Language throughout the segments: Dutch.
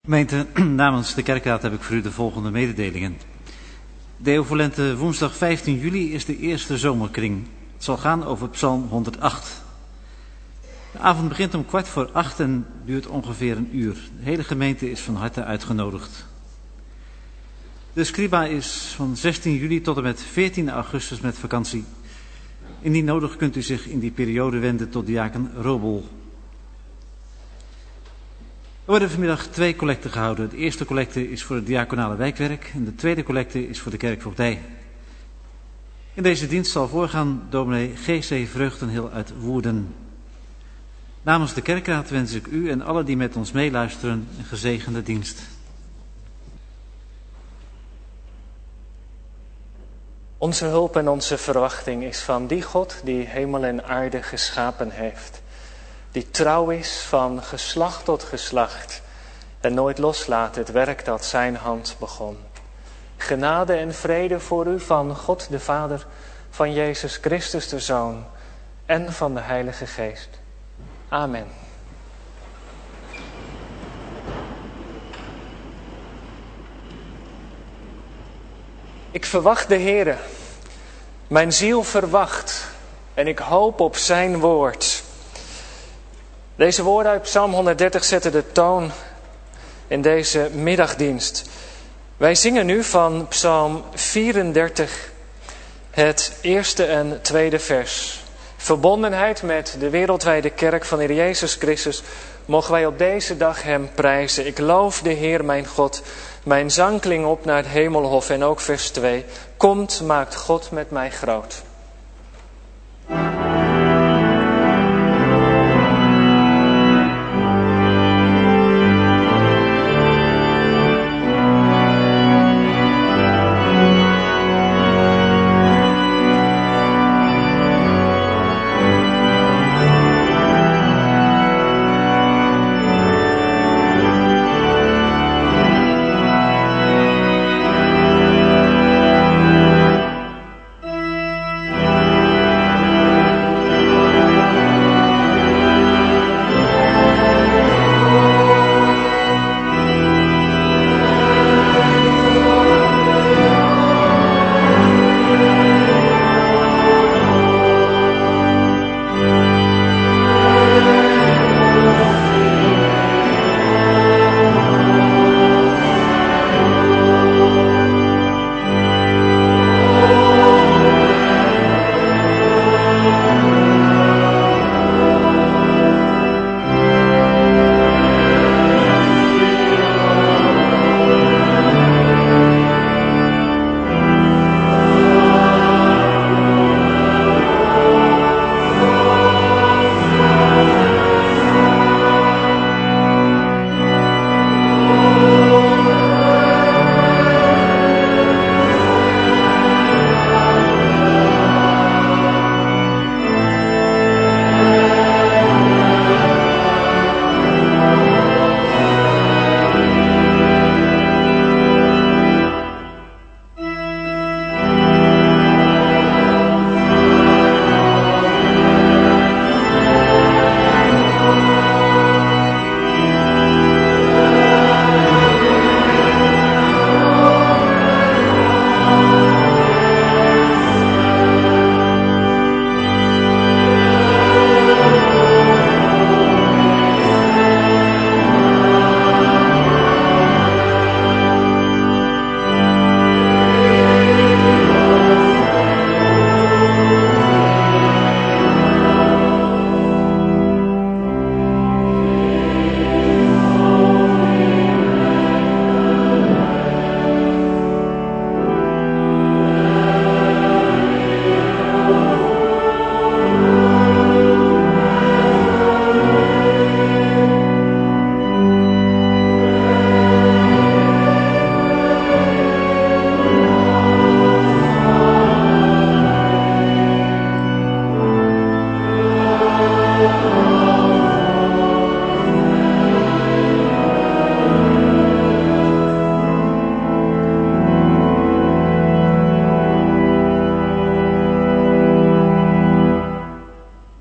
Gemeente, namens de kerkraad heb ik voor u de volgende mededelingen. Deovolente woensdag 15 juli is de eerste zomerkring. Het zal gaan over Psalm 108. De avond begint om 7:15 en duurt ongeveer een uur. De hele gemeente is van harte uitgenodigd. De Scriba is van 16 juli tot en met 14 augustus met vakantie. Indien nodig kunt u zich in die periode wenden tot diaken Robel. Er worden vanmiddag 2 collecten gehouden. De eerste collecte is voor het diaconale wijkwerk en de tweede collecte is voor de kerkvoogdij. In deze dienst zal voorgaan dominee G.C. Vreugdenhil uit Woerden. Namens de kerkraad wens ik u en alle die met ons meeluisteren een gezegende dienst. Onze hulp en onze verwachting is van die God die hemel en aarde geschapen heeft. Die trouw is van geslacht tot geslacht en nooit loslaat het werk dat zijn hand begon. Genade en vrede voor u van God de Vader, van Jezus Christus de Zoon en van de Heilige Geest. Amen. Ik verwacht de Heere. Mijn ziel verwacht en ik hoop op zijn woord. Deze woorden uit Psalm 130 zetten de toon in deze middagdienst. Wij zingen nu van Psalm 34 het eerste en tweede vers. Verbondenheid met de wereldwijde kerk van Heer Jezus Christus mogen wij op deze dag hem prijzen. Ik loof de Heer mijn God. Mijn zang klinkt op naar het hemelhof. En ook vers 2. Komt, maakt God met mij groot.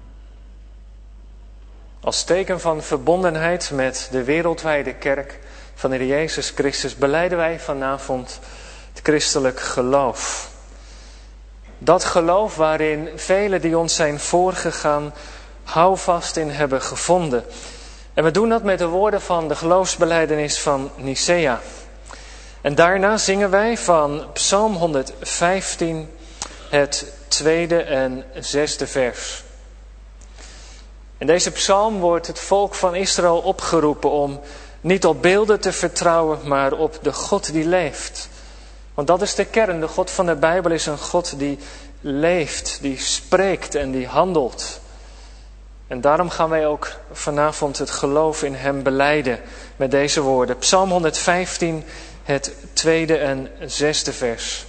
Als teken van verbondenheid met de wereldwijde kerk van de Heer Jezus Christus belijden wij vanavond het christelijk geloof. Dat geloof waarin velen die ons zijn voorgegaan houvast in hebben gevonden. En we doen dat met de woorden van de geloofsbelijdenis van Nicea. En daarna zingen wij van Psalm 115 het 2e en 6e vers. In deze psalm wordt het volk van Israël opgeroepen om niet op beelden te vertrouwen, maar op de God die leeft. Want dat is de kern. De God van de Bijbel is een God die leeft, die spreekt en die handelt. En daarom gaan wij ook vanavond het geloof in hem belijden met deze woorden. Psalm 115, het 2e en 6e vers.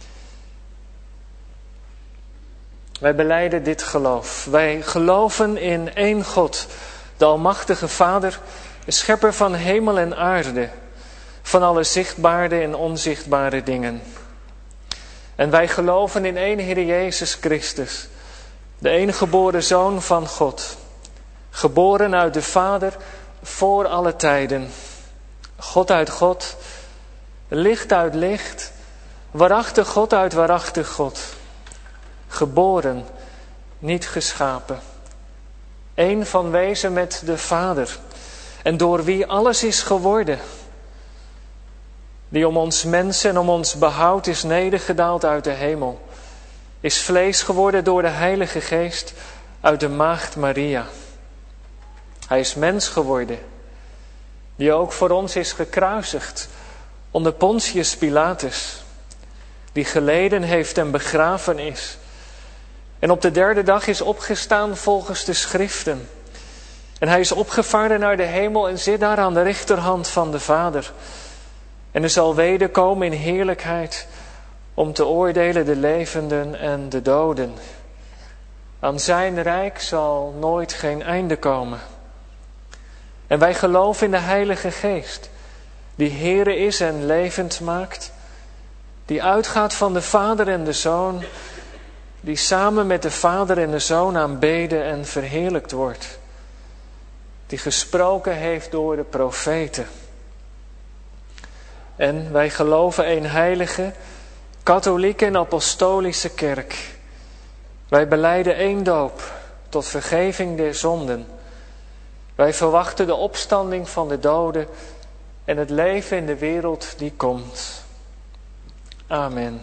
Wij belijden dit geloof. Wij geloven in één God, de Almachtige Vader, de schepper van hemel en aarde, van alle zichtbare en onzichtbare dingen. En wij geloven in één Heer Jezus Christus, de enige geboren Zoon van God, geboren uit de Vader voor alle tijden, God uit God, licht uit licht, waarachtig God uit waarachtig God, geboren, niet geschapen, één van wezen met de Vader, en door wie alles is geworden, die om ons mensen en om ons behoud is nedergedaald uit de hemel, is vlees geworden door de Heilige Geest uit de maagd Maria. Hij is mens geworden, die ook voor ons is gekruisigd onder Pontius Pilatus, die geleden heeft en begraven is, en op de 3e dag is opgestaan volgens de schriften. En hij is opgevaren naar de hemel en zit daar aan de rechterhand van de Vader. En er zal wederkomen in heerlijkheid om te oordelen de levenden en de doden. Aan zijn rijk zal nooit geen einde komen. En wij geloven in de Heilige Geest, die Heere is en levend maakt, die uitgaat van de Vader en de Zoon, die samen met de Vader en de Zoon aanbeden en verheerlijkt wordt, die gesproken heeft door de profeten. En wij geloven een heilige, katholieke en apostolische kerk. Wij belijden één doop tot vergeving der zonden. Wij verwachten de opstanding van de doden en het leven in de wereld die komt. Amen.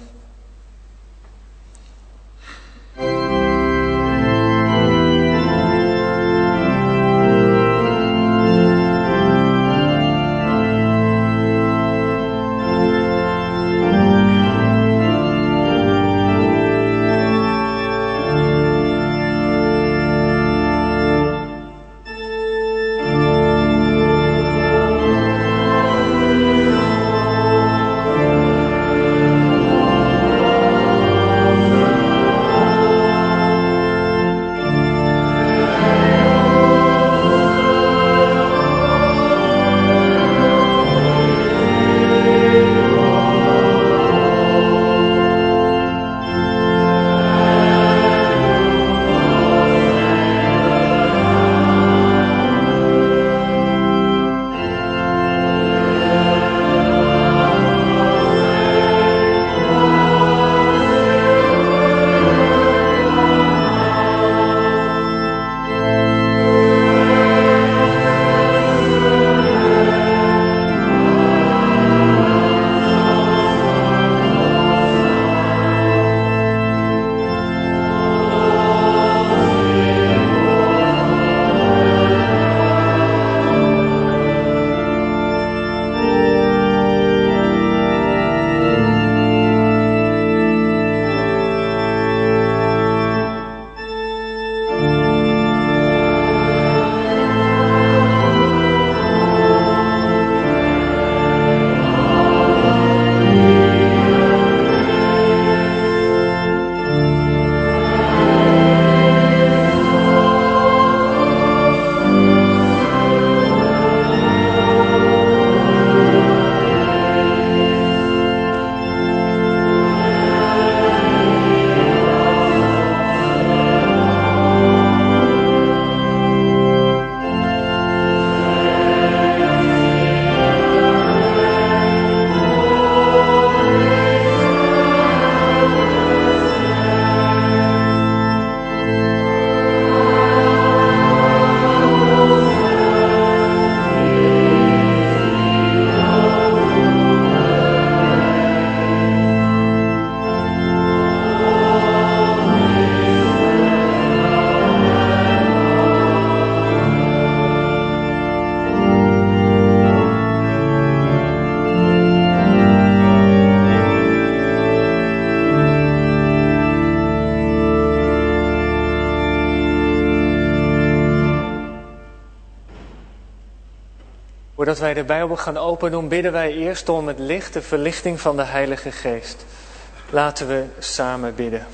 Voordat wij de Bijbel gaan open doen, bidden wij eerst om het licht, de verlichting van de Heilige Geest. Laten we samen bidden.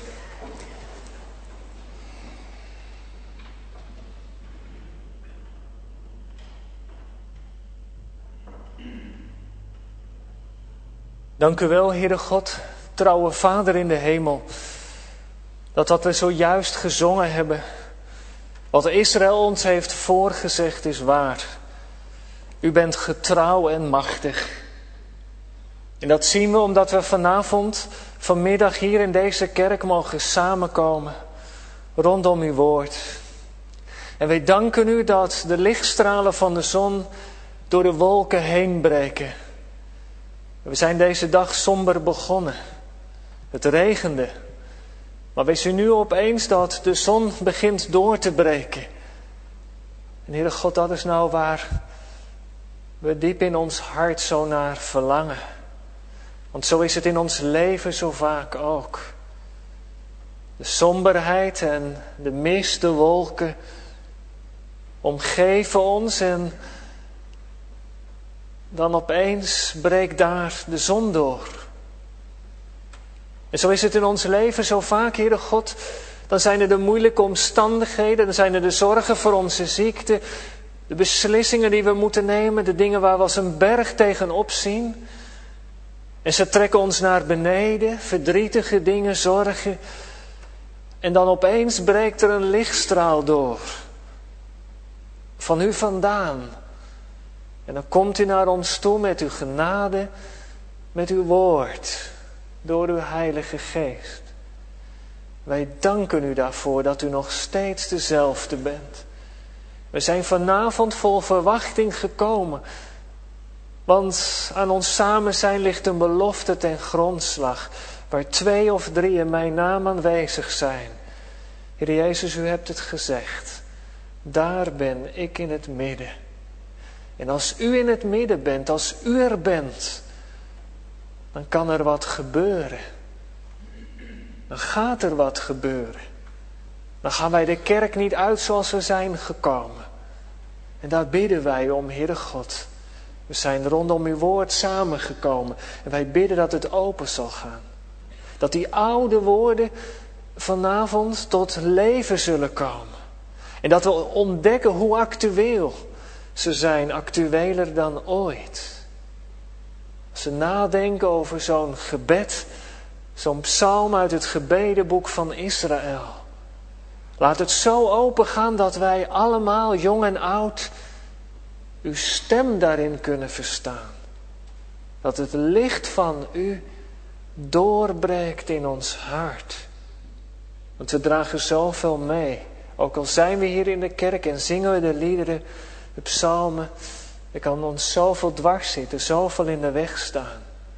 Dank u wel, Heere God, trouwe Vader in de hemel, dat wat we zojuist gezongen hebben, wat Israël ons heeft voorgezegd, is waar. U bent getrouw en machtig. En dat zien we omdat we vanmiddag hier in deze kerk mogen samenkomen rondom uw woord. En wij danken u dat de lichtstralen van de zon door de wolken heen breken. We zijn deze dag somber begonnen. Het regende. Maar we zien nu opeens dat de zon begint door te breken. En Heere God, dat is nou waar we diep in ons hart zo naar verlangen. Want zo is het in ons leven zo vaak ook. De somberheid en de mist, de wolken omgeven ons en dan opeens breekt daar de zon door. En zo is het in ons leven zo vaak, Heere God. Dan zijn er de moeilijke omstandigheden, dan zijn er de zorgen voor onze ziekte, de beslissingen die we moeten nemen, de dingen waar we als een berg tegenop zien. En ze trekken ons naar beneden, verdrietige dingen, zorgen. En dan opeens breekt er een lichtstraal door. Van u vandaan. En dan komt u naar ons toe met uw genade, met uw woord, door uw Heilige Geest. Wij danken u daarvoor dat u nog steeds dezelfde bent. We zijn vanavond vol verwachting gekomen. Want aan ons samen zijn ligt een belofte ten grondslag. Waar 2 of 3 in mijn naam aanwezig zijn. Heer Jezus, u hebt het gezegd. Daar ben ik in het midden. En als u in het midden bent, als u er bent, dan kan er wat gebeuren. Dan gaat er wat gebeuren. Dan gaan wij de kerk niet uit zoals we zijn gekomen. En daar bidden wij om, Heere God. We zijn rondom uw woord samengekomen. En wij bidden dat het open zal gaan. Dat die oude woorden vanavond tot leven zullen komen. En dat we ontdekken hoe actueel ze zijn, actueler dan ooit. Als we nadenken over zo'n gebed, zo'n psalm uit het gebedenboek van Israël. Laat het zo open gaan dat wij allemaal, jong en oud, uw stem daarin kunnen verstaan. Dat het licht van u doorbreekt in ons hart. Want we dragen zoveel mee. Ook al zijn we hier in de kerk en zingen we de liederen, de psalmen. Er kan ons zoveel dwars zitten, zoveel in de weg staan.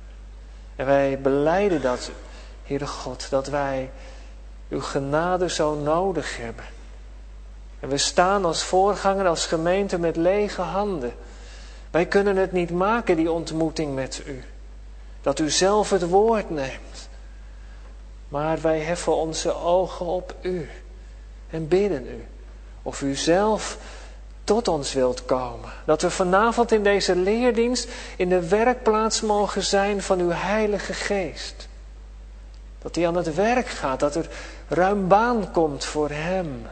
En wij belijden dat, Heere God, dat wij uw genade zo nodig hebben. En we staan als voorganger, als gemeente met lege handen. Wij kunnen het niet maken, die ontmoeting met u. Dat u zelf het woord neemt. Maar wij heffen onze ogen op u. En bidden u. Of u zelf tot ons wilt komen. Dat we vanavond in deze leerdienst in de werkplaats mogen zijn van uw Heilige Geest. Dat hij aan het werk gaat. Dat er ruim baan komt voor hem.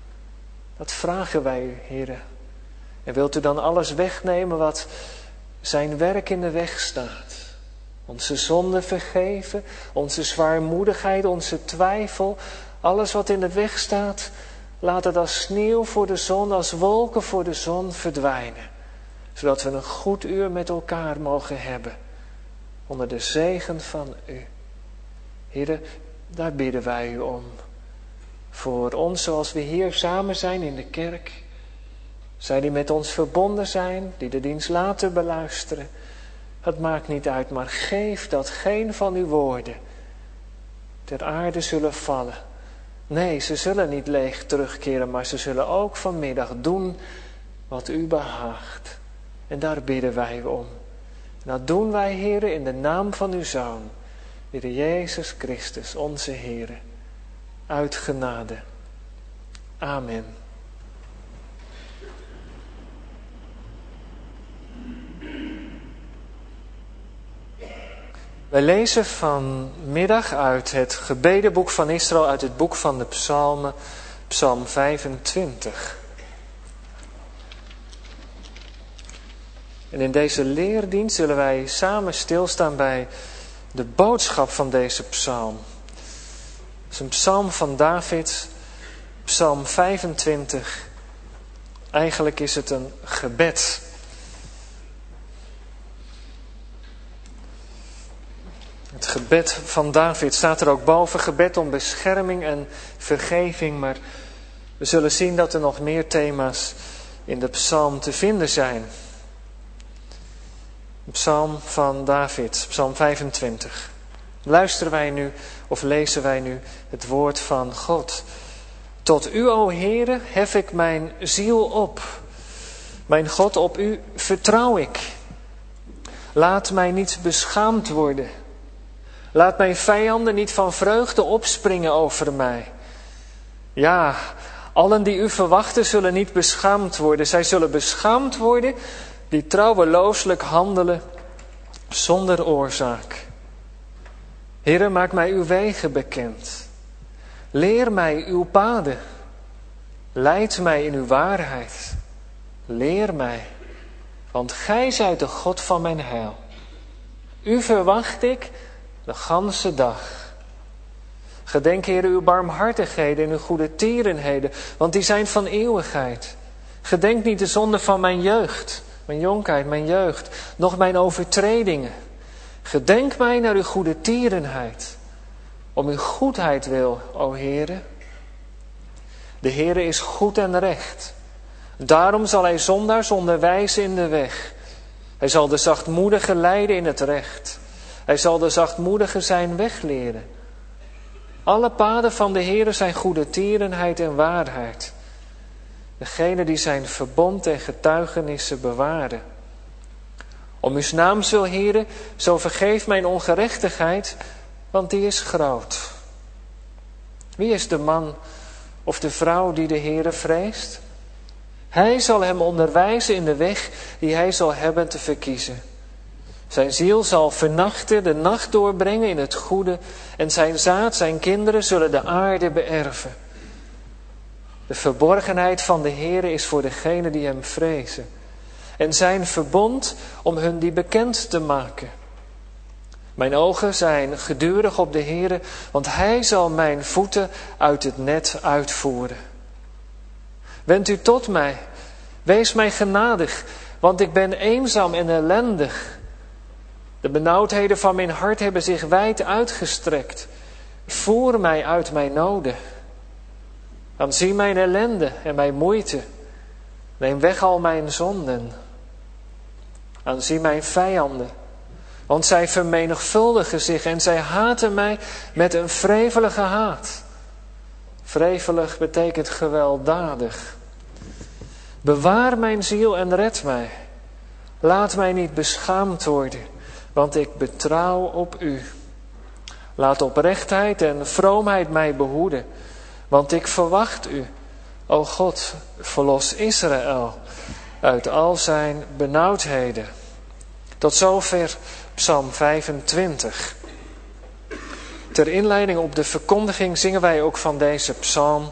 Dat vragen wij u, Heere. En wilt u dan alles wegnemen wat zijn werk in de weg staat? Onze zonde vergeven, onze zwaarmoedigheid, onze twijfel, alles wat in de weg staat, laat het als sneeuw voor de zon, als wolken voor de zon verdwijnen. Zodat we een goed uur met elkaar mogen hebben, onder de zegen van u. Heere, daar bidden wij u om. Voor ons zoals we hier samen zijn in de kerk. Zij die met ons verbonden zijn, die de dienst later beluisteren. Het maakt niet uit, maar geef dat geen van uw woorden ter aarde zullen vallen. Nee, ze zullen niet leeg terugkeren, maar ze zullen ook vanmiddag doen wat u behaagt. En daar bidden wij u om. En dat doen wij, Heere, in de naam van uw Zoon, Heer Jezus Christus, onze Heere. Uit genade. Amen. Wij lezen vanmiddag uit het gebedenboek van Israël, uit het boek van de Psalmen, Psalm 25. En in deze leerdienst zullen wij samen stilstaan bij de boodschap van deze psalm. Het is een psalm van David, Psalm 25. Eigenlijk is het een gebed. Het gebed van David staat er ook boven, gebed om bescherming en vergeving. Maar we zullen zien dat er nog meer thema's in de psalm te vinden zijn. De psalm van David, psalm 25. Luisteren wij nu of lezen wij nu het woord van God. Tot u, o Heere, hef ik mijn ziel op. Mijn God, op u vertrouw ik. Laat mij niet beschaamd worden. Laat mijn vijanden niet van vreugde opspringen over mij. Ja, allen die u verwachten zullen niet beschaamd worden. Zij zullen beschaamd worden die trouwelooselijk handelen zonder oorzaak. Heere, maak mij uw wegen bekend. Leer mij uw paden. Leid mij in uw waarheid. Leer mij, want gij zijt de God van mijn heil. U verwacht ik de ganse dag. Gedenk, Heere, uw barmhartigheden en uw goede tierenheden, want die zijn van eeuwigheid. Gedenk niet de zonde van mijn jeugd, mijn jonkheid, mijn jeugd, noch mijn overtredingen. Gedenk mij naar uw goede tierenheid, om uw goedheid wil, o Heere. De Heere is goed en recht. Daarom zal hij zondaars onderwijzen in de weg. Hij zal de zachtmoedigen leiden in het recht. Hij zal de zachtmoedigen zijn weg leren. Alle paden van de Heere zijn goede tierenheid en waarheid. Degene die zijn verbond en getuigenissen bewaren. Om uw naams wil, Heere, zo vergeef mijn ongerechtigheid, want die is groot. Wie is de man of de vrouw die de Heere vreest? Hij zal hem onderwijzen in de weg die hij zal hebben te verkiezen. Zijn ziel zal vernachten, de nacht doorbrengen in het goede, en zijn zaad, zijn kinderen, zullen de aarde beërven. De verborgenheid van de Heere is voor degenen die hem vrezen, en zijn verbond om hun die bekend te maken. Mijn ogen zijn gedurig op de Heere, want hij zal mijn voeten uit het net uitvoeren. Wend u tot mij, wees mij genadig, want ik ben eenzaam en ellendig. De benauwdheden van mijn hart hebben zich wijd uitgestrekt. Voer mij uit mijn noden. Aanzie mijn ellende en mijn moeite. Neem weg al mijn zonden. Aanzie mijn vijanden, want zij vermenigvuldigen zich en zij haten mij met een wrevelige haat. Wrevelig betekent gewelddadig. Bewaar mijn ziel en red mij. Laat mij niet beschaamd worden, want ik betrouw op u. Laat oprechtheid en vroomheid mij behoeden, want ik verwacht u. O God, verlos Israël uit al zijn benauwdheden. Tot zover Psalm 25. Ter inleiding op de verkondiging zingen wij ook van deze psalm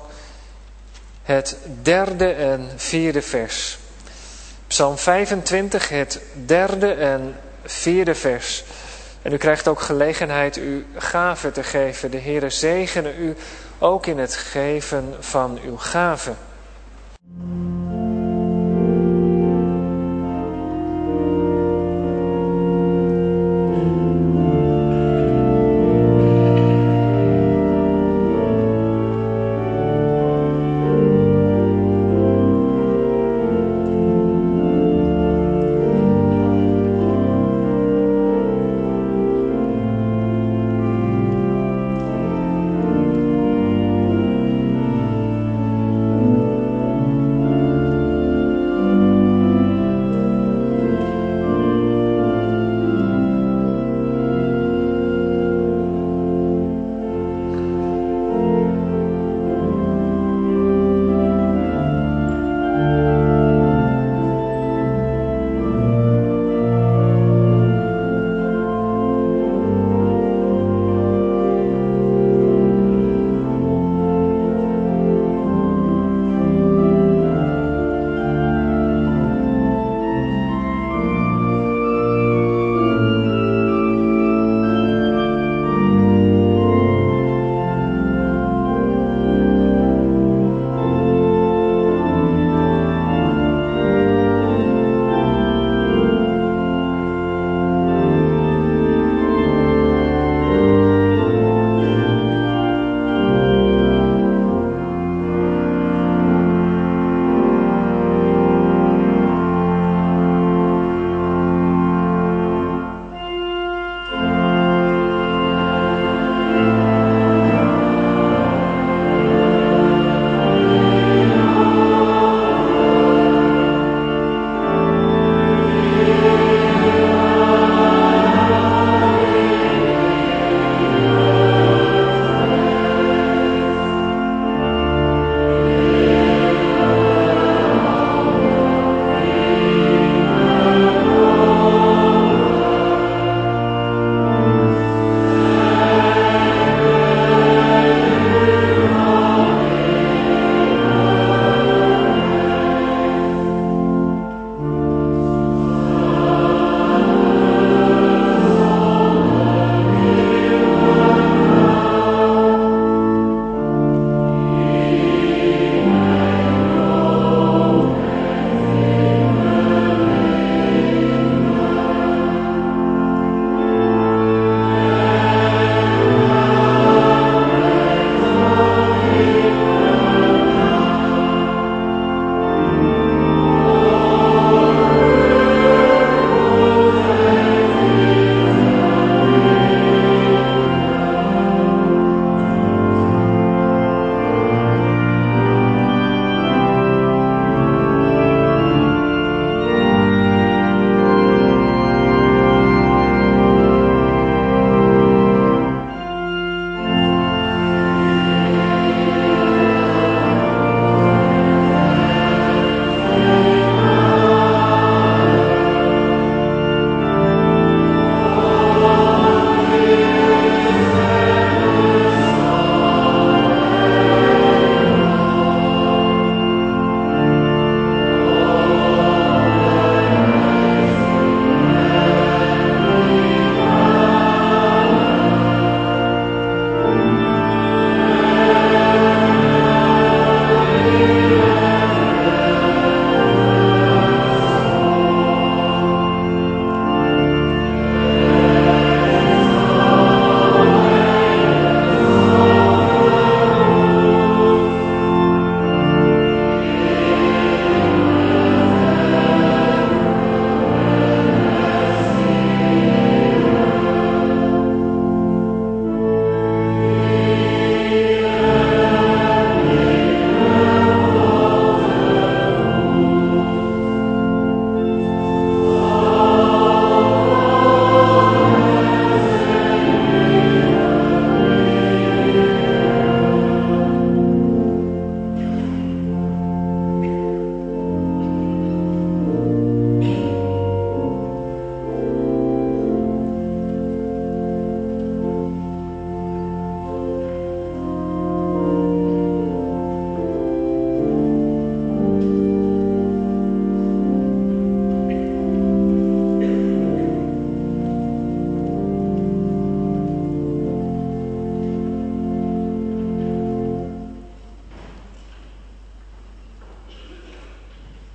het 3e en 4e vers. Psalm 25, het 3e en 4e vers. En u krijgt ook gelegenheid uw gave te geven. De Heere zegene u ook in het geven van uw gave.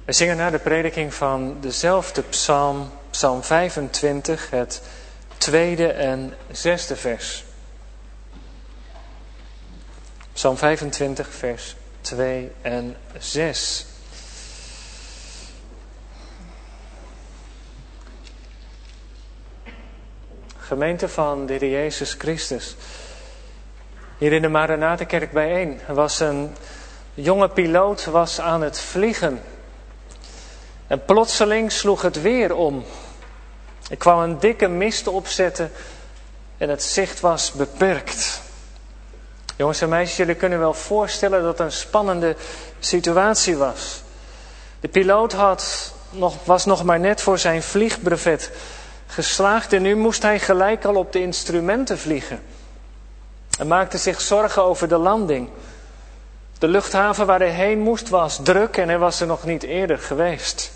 We zingen na de prediking van dezelfde psalm, psalm 25, het 2e en 6e vers. Psalm 25, vers 2 en 6. Gemeente van de Heer Jezus Christus. Hier in de Maranathenkerk bijeen. Er was een jonge piloot was aan het vliegen. En plotseling sloeg het weer om. Er kwam een dikke mist opzetten en het zicht was beperkt. Jongens en meisjes, jullie kunnen wel voorstellen dat het een spannende situatie was. De piloot was nog maar net voor zijn vliegbrevet geslaagd en nu moest hij gelijk al op de instrumenten vliegen. Hij maakte zich zorgen over de landing. De luchthaven waar hij heen moest was druk en hij was er nog niet eerder geweest.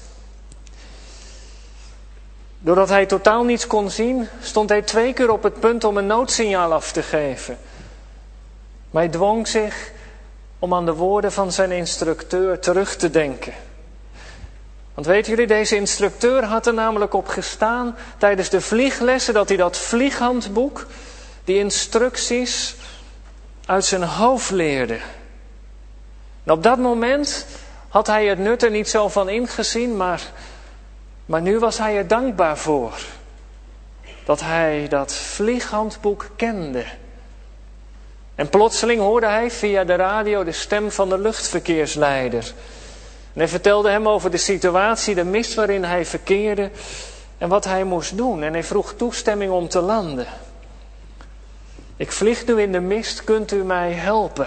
Doordat hij totaal niets kon zien, stond hij 2 keer op het punt om een noodsignaal af te geven. Maar hij dwong zich om aan de woorden van zijn instructeur terug te denken. Want weten jullie, deze instructeur had er namelijk op gestaan tijdens de vlieglessen dat hij dat vlieghandboek, die instructies, uit zijn hoofd leerde. En op dat moment had hij het nut er niet zo van ingezien, maar nu was hij er dankbaar voor. Dat hij dat vlieghandboek kende. En plotseling hoorde hij via de radio de stem van de luchtverkeersleider. En hij vertelde hem over de situatie, de mist waarin hij verkeerde en wat hij moest doen. En hij vroeg toestemming om te landen. Ik vlieg nu in de mist, kunt u mij helpen?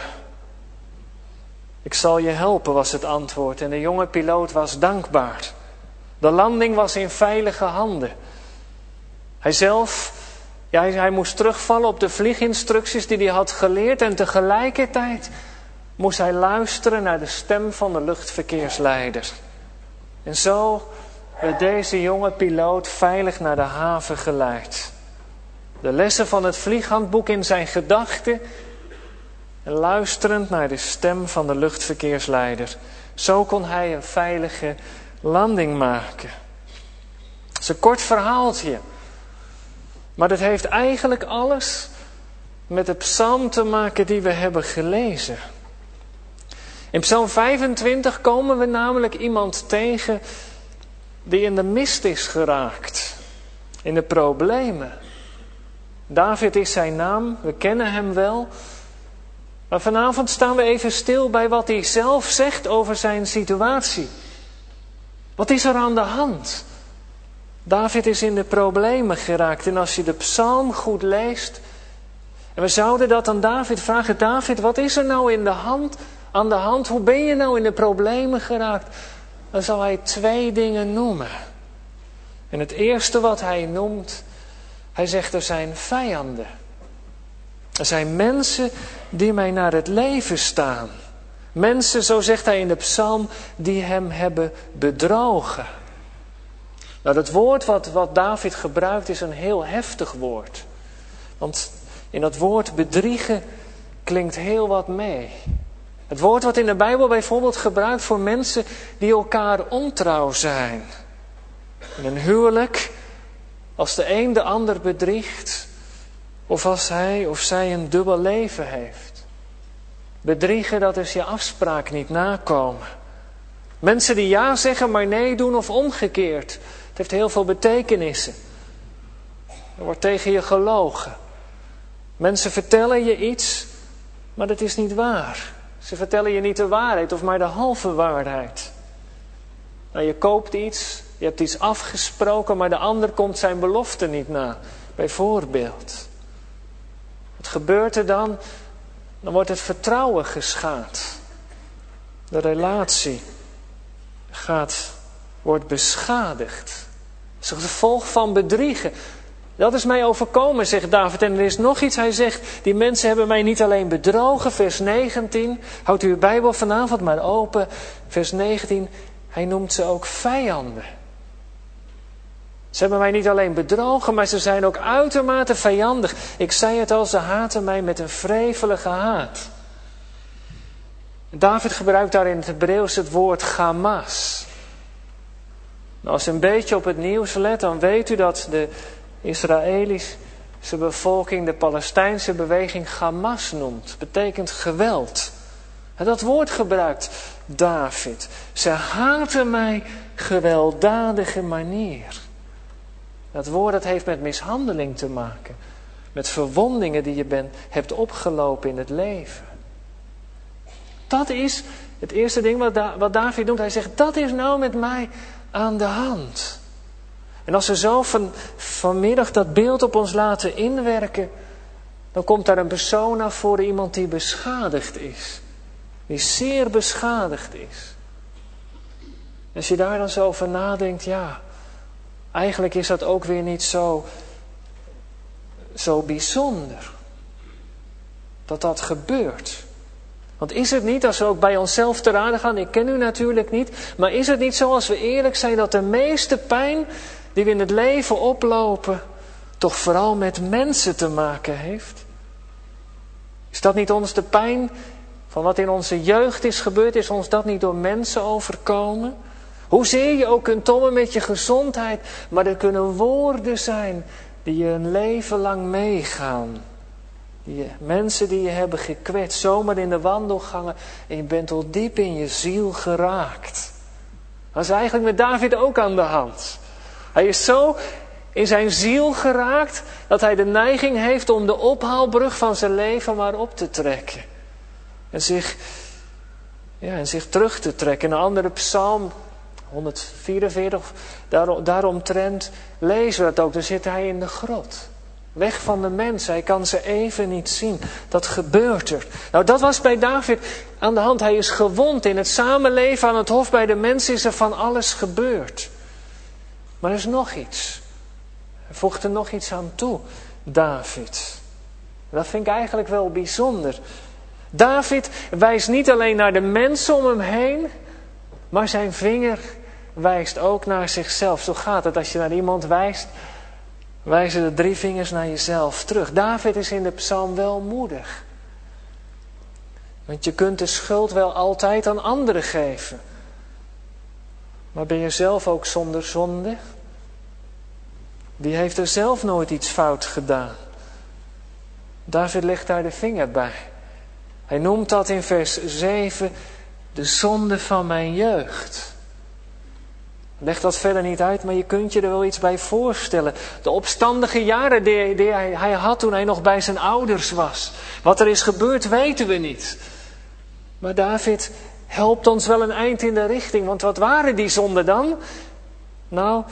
Ik zal je helpen, was het antwoord. En de jonge piloot was dankbaar. De landing was in veilige handen. Hij moest terugvallen op de vlieginstructies die hij had geleerd. En tegelijkertijd moest hij luisteren naar de stem van de luchtverkeersleider. En zo werd deze jonge piloot veilig naar de haven geleid. De lessen van het vlieghandboek in zijn gedachten. En luisterend naar de stem van de luchtverkeersleider. Zo kon hij een veilige landing maken. Het is een kort verhaaltje. Maar dat heeft eigenlijk alles met de psalm te maken die we hebben gelezen. In psalm 25 komen we namelijk iemand tegen die in de mist is geraakt. In de problemen. David is zijn naam, we kennen hem wel. Maar vanavond staan we even stil bij wat hij zelf zegt over zijn situatie. Wat is er aan de hand? David is in de problemen geraakt. En als je de psalm goed leest. En we zouden dat aan David vragen. David, wat is er nou aan de hand? Hoe ben je nou in de problemen geraakt? Dan zal hij 2 dingen noemen. En het eerste wat hij noemt. Hij zegt er zijn vijanden. Er zijn mensen die mij naar het leven staan. Mensen, zo zegt hij in de psalm, die hem hebben bedrogen. Nou, dat woord wat David gebruikt is een heel heftig woord. Want in dat woord bedriegen klinkt heel wat mee. Het woord wat in de Bijbel bijvoorbeeld gebruikt voor mensen die elkaar ontrouw zijn. In een huwelijk, als de een de ander bedriegt, of als hij of zij een dubbel leven heeft. Bedriegen, dat is je afspraak niet nakomen. Mensen die ja zeggen, maar nee doen of omgekeerd. Het heeft heel veel betekenissen. Er wordt tegen je gelogen. Mensen vertellen je iets, maar dat is niet waar. Ze vertellen je niet de waarheid of maar de halve waarheid. Nou, je koopt iets, je hebt iets afgesproken, maar de ander komt zijn belofte niet na. Bijvoorbeeld. Wat gebeurt er dan? Dan wordt het vertrouwen geschaad. De relatie wordt beschadigd. Dat is het gevolg van bedriegen. Dat is mij overkomen, zegt David. En er is nog iets, hij zegt, die mensen hebben mij niet alleen bedrogen. Vers 19, houdt u uw Bijbel vanavond maar open. Vers 19, hij noemt ze ook vijanden. Ze hebben mij niet alleen bedrogen, maar ze zijn ook uitermate vijandig. Ik zei het al, ze haten mij met een wrevelige haat. David gebruikt daar in het Hebreeuws het woord gamas. Als u een beetje op het nieuws let, dan weet u dat de Israëlische bevolking de Palestijnse beweging Hamas noemt. Betekent geweld. En dat woord gebruikt David. Ze haten mij gewelddadige manier. Dat woord dat heeft met mishandeling te maken. Met verwondingen die je hebt opgelopen in het leven. Dat is het eerste ding wat David doet. Hij zegt, dat is nou met mij aan de hand. En als we zo vanmiddag dat beeld op ons laten inwerken, dan komt daar een persoon naar voren, iemand die beschadigd is. Die zeer beschadigd is. Als je daar dan zo over nadenkt, ja, eigenlijk is dat ook weer niet zo bijzonder. Dat gebeurt. Want is het niet, als we ook bij onszelf te raden gaan, ik ken u natuurlijk niet, maar is het niet zo als we eerlijk zijn dat de meeste pijn die we in het leven oplopen, toch vooral met mensen te maken heeft? Is dat niet ons de pijn van wat in onze jeugd is gebeurd, is ons dat niet door mensen overkomen? Hoezeer je ook kunt tommen met je gezondheid, maar er kunnen woorden zijn die je een leven lang meegaan. Mensen die je hebben gekwetst, zomaar in de wandelgangen, en je bent al diep in je ziel geraakt. Dat is eigenlijk met David ook aan de hand. Hij is zo in zijn ziel geraakt dat hij de neiging heeft om de ophaalbrug van zijn leven maar op te trekken. En zich terug te trekken. In een andere psalm, 144, daaromtrent lezen we dat ook. Dan zit hij in de grot. Weg van de mens, hij kan ze even niet zien. Dat gebeurt er. Nou, dat was bij David aan de hand. Hij is gewond in het samenleven aan het hof. Bij de mensen is er van alles gebeurd. Maar er is nog iets. Hij voegt er nog iets aan toe, David. Dat vind ik eigenlijk wel bijzonder. David wijst niet alleen naar de mensen om hem heen, maar zijn vinger wijst ook naar zichzelf. Zo gaat het, als je naar iemand wijst, wijzen de 3 vingers naar jezelf terug. David is in de psalm wel moedig. Want je kunt de schuld wel altijd aan anderen geven. Maar ben je zelf ook zonder zonde? Die heeft er zelf nooit iets fout gedaan. David legt daar de vinger bij. Hij noemt dat in vers 7 de zonde van mijn jeugd. Leg dat verder niet uit, maar je kunt je er wel iets bij voorstellen. De opstandige jaren die hij had toen hij nog bij zijn ouders was. Wat er is gebeurd weten we niet. Maar David helpt ons wel een eind in de richting. Want wat waren die zonden dan? Nou,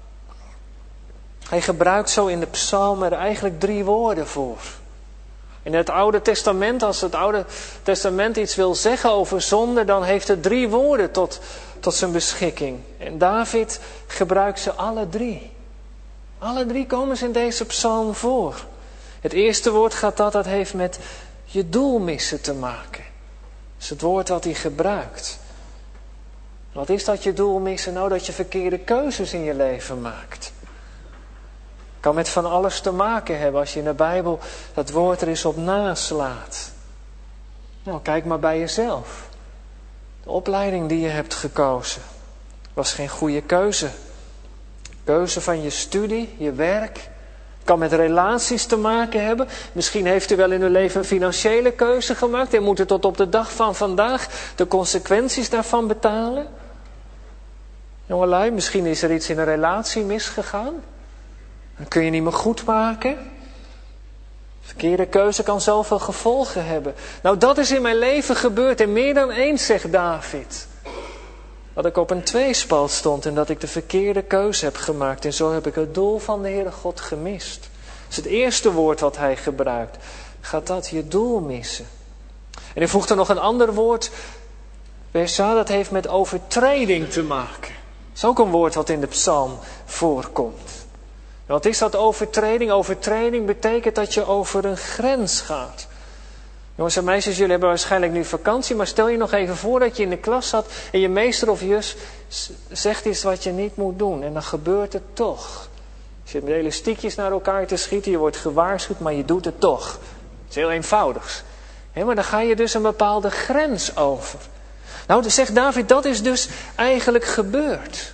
hij gebruikt zo in de psalm er eigenlijk 3 woorden voor. In het Oude Testament, als het Oude Testament iets wil zeggen over zonde, dan heeft het 3 woorden tot zijn beschikking. En David gebruikt ze alle 3. Alle 3 komen ze in deze psalm voor. Het eerste woord dat heeft met je doel missen te maken. Dat is het woord dat hij gebruikt. Wat is dat je doel missen? Nou, dat je verkeerde keuzes in je leven maakt. Kan met van alles te maken hebben als je in de Bijbel dat woord er eens op naslaat. Nou, kijk maar bij jezelf. De opleiding die je hebt gekozen was geen goede keuze. Keuze van je studie, je werk. Kan met relaties te maken hebben. Misschien heeft u wel in uw leven een financiële keuze gemaakt en moet u tot op de dag van vandaag de consequenties daarvan betalen. Jongelui, misschien is er iets in een relatie misgegaan. Dan kun je niet meer goed maken. Verkeerde keuze kan zoveel gevolgen hebben. Nou, dat is in mijn leven gebeurd en meer dan eens, zegt David. Dat ik op een tweespalt stond en dat ik de verkeerde keuze heb gemaakt. En zo heb ik het doel van de Heere God gemist. Dat is het eerste woord wat hij gebruikt. Gaat dat je doel missen? En hij voegt er nog een ander woord. Versa, dat heeft met overtreding te maken. Dat is ook een woord wat in de psalm voorkomt. Wat is dat overtreding? Overtreding betekent dat je over een grens gaat. Jongens en meisjes, jullie hebben waarschijnlijk nu vakantie, maar stel je nog even voor dat je in de klas zat en je meester of juf zegt iets wat je niet moet doen. En dan gebeurt het toch. Je zit met elastiekjes naar elkaar te schieten, je wordt gewaarschuwd, maar je doet het toch. Het is heel eenvoudig. Maar dan ga je dus een bepaalde grens over. Nou, zegt David, dat is dus eigenlijk gebeurd.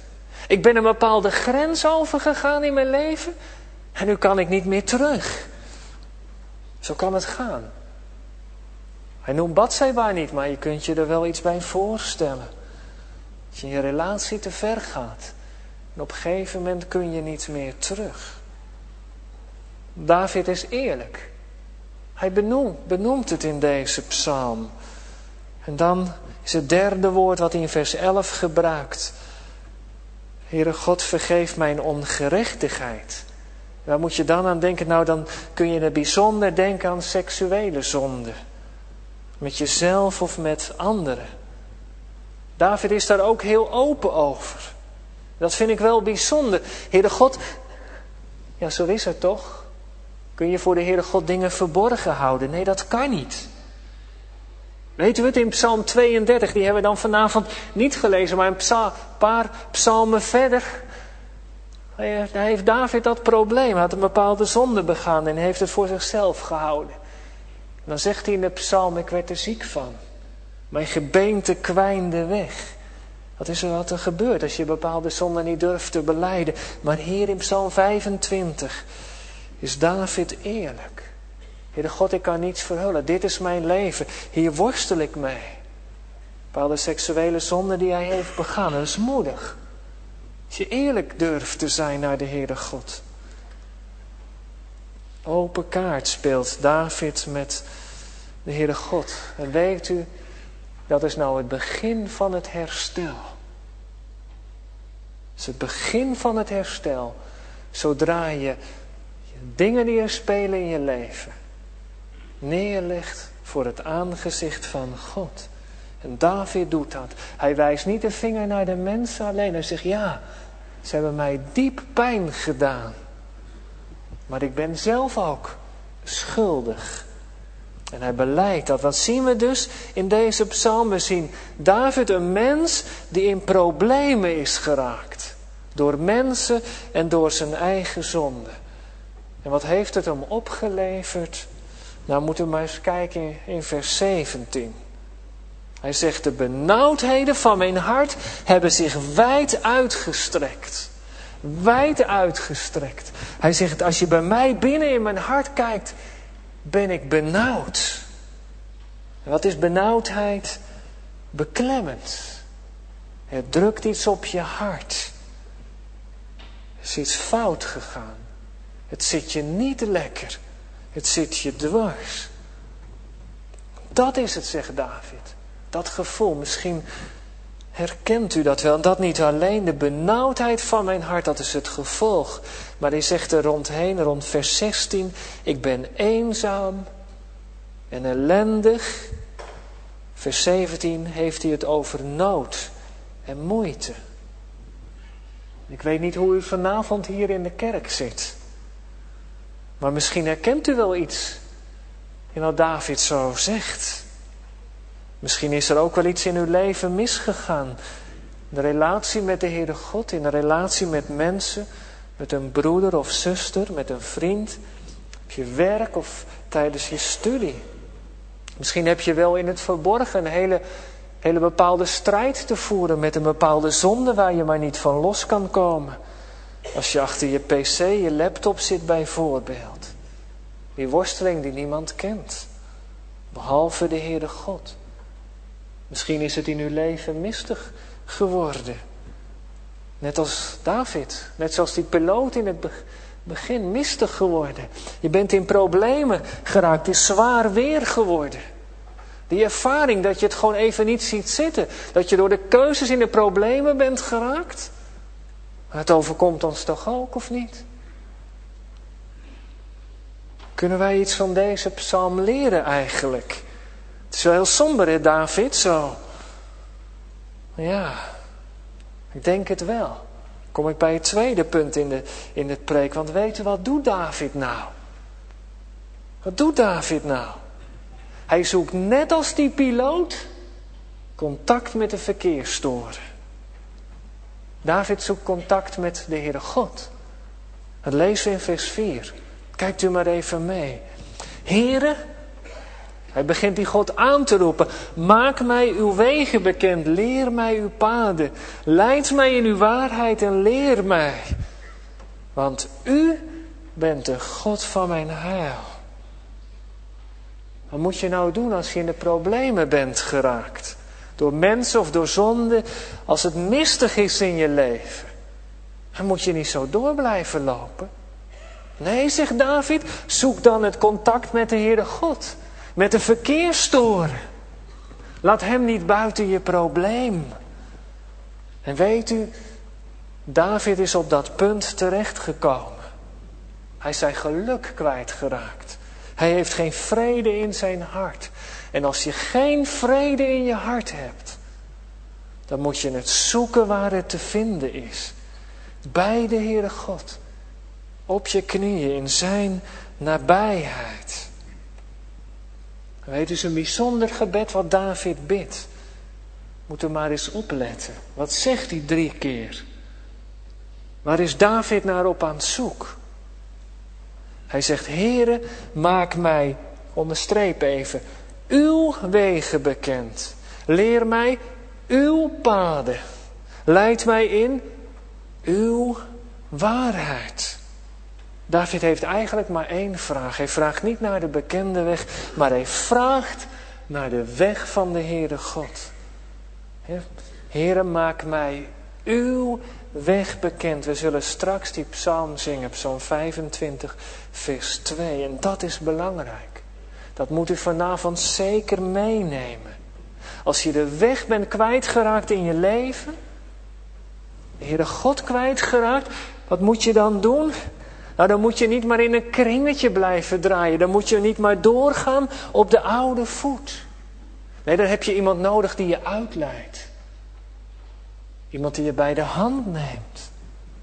Ik ben een bepaalde grens overgegaan in mijn leven en nu kan ik niet meer terug. Zo kan het gaan. Hij noemt Batseba niet, maar je kunt je er wel iets bij voorstellen. Als je in je relatie te ver gaat en op een gegeven moment kun je niet meer terug. David is eerlijk. Hij benoemt het in deze psalm. En dan is het derde woord wat hij in vers 11 gebruikt. Heere God, vergeef mijn ongerechtigheid. Waar moet je dan aan denken? Nou, dan kun je in het bijzonder denken aan seksuele zonde. Met jezelf of met anderen. David is daar ook heel open over. Dat vind ik wel bijzonder. Heere God, ja, zo is het toch? Kun je voor de Heere God dingen verborgen houden? Nee, dat kan niet. Weten we het in Psalm 32, die hebben we dan vanavond niet gelezen, maar een paar psalmen verder. Daar heeft David dat probleem. Hij had een bepaalde zonde begaan en heeft het voor zichzelf gehouden. En dan zegt hij in de psalm, ik werd er ziek van. Mijn gebeente kwijnde weg. Wat is er wat er gebeurt als je bepaalde zonde niet durft te belijden? Maar hier in Psalm 25 is David eerlijk. Heere God, ik kan niets verhullen. Dit is mijn leven. Hier worstel ik mee. Bepaalde seksuele zonde die hij heeft begaan. Dat is moedig. Als je eerlijk durft te zijn naar de Heere God. Open kaart speelt David met de Heere God. En weet u, dat is nou het begin van het herstel. Het is het begin van het herstel. Zodra je dingen die er spelen in je leven neerlegt voor het aangezicht van God. En David doet dat. Hij wijst niet de vinger naar de mensen alleen. Hij zegt, ja, ze hebben mij diep pijn gedaan. Maar ik ben zelf ook schuldig. En hij belijdt dat. Wat zien we dus in deze psalm? We zien David, een mens die in problemen is geraakt. Door mensen en door zijn eigen zonde. En wat heeft het hem opgeleverd? Nou moeten we maar eens kijken in vers 17. Hij zegt, de benauwdheden van mijn hart hebben zich wijd uitgestrekt. Wijd uitgestrekt. Hij zegt, als je bij mij binnen in mijn hart kijkt, ben ik benauwd. En wat is benauwdheid? Beklemmend. Het drukt iets op je hart. Er is iets fout gegaan. Het zit je niet lekker. Het zit je dwars. Dat is het, zegt David. Dat gevoel, misschien herkent u dat wel. En dat niet alleen, de benauwdheid van mijn hart, dat is het gevolg. Maar hij zegt er rondheen, rond vers 16, ik ben eenzaam en ellendig. Vers 17 heeft hij het over nood en moeite. Ik weet niet hoe u vanavond hier in de kerk zit. Maar misschien herkent u wel iets in wat David zo zegt. Misschien is er ook wel iets in uw leven misgegaan. In de relatie met de Heere God, in de relatie met mensen, met een broeder of zuster, met een vriend, op je werk of tijdens je studie. Misschien heb je wel in het verborgen een hele bepaalde strijd te voeren met een bepaalde zonde waar je maar niet van los kan komen. Als je achter je pc, je laptop zit bijvoorbeeld. Die worsteling die niemand kent. Behalve de Heere God. Misschien is het in uw leven mistig geworden. Net als David. Net zoals die piloot in het begin mistig geworden. Je bent in problemen geraakt. Het is zwaar weer geworden. Die ervaring dat je het gewoon even niet ziet zitten. Dat je door de keuzes in de problemen bent geraakt. Maar het overkomt ons toch ook, of niet? Kunnen wij iets van deze psalm leren eigenlijk? Het is wel heel somber, hè, David, zo. Ja, ik denk het wel. Dan kom ik bij het tweede punt in het preek. Want weet u, wat doet David nou? Wat doet David nou? Hij zoekt net als die piloot contact met de verkeerstoren. David zoekt contact met de Heere God. Dat lezen we in vers 4. Kijkt u maar even mee. Heere, Hij begint die God aan te roepen. Maak mij uw wegen bekend. Leer mij uw paden. Leid mij in uw waarheid en leer mij. Want u bent de God van mijn heil. Wat moet je nou doen als je in de problemen bent geraakt? Door mensen of door zonde. Als het mistig is in je leven. Dan moet je niet zo door blijven lopen. Nee, zegt David. Zoek dan het contact met de Heere God. Met de verkeerstoren. Laat hem niet buiten je probleem. En weet u, David is op dat punt terechtgekomen. Hij is zijn geluk kwijtgeraakt. Hij heeft geen vrede in zijn hart. En als je geen vrede in je hart hebt, dan moet je het zoeken waar het te vinden is. Bij de Heere God. Op je knieën in zijn nabijheid. Weet u, het is een bijzonder gebed wat David bidt. Moet er maar eens opletten. Wat zegt hij 3 keer? Waar is David naar op aan het zoek? Hij zegt, Heere, maak mij, onderstreep even, uw wegen bekend. Leer mij uw paden. Leid mij in uw waarheid. David heeft eigenlijk maar 1 vraag. Hij vraagt niet naar de bekende weg, maar hij vraagt naar de weg van de Heere God. Heere, maak mij uw weg bekend. We zullen straks die psalm zingen, psalm 25, vers 2. En dat is belangrijk. Dat moet u vanavond zeker meenemen. Als je de weg bent kwijtgeraakt in je leven, de Heere God kwijtgeraakt, wat moet je dan doen? Nou, dan moet je niet maar in een kringetje blijven draaien. Dan moet je niet maar doorgaan op de oude voet. Nee, dan heb je iemand nodig die je uitleidt. Iemand die je bij de hand neemt.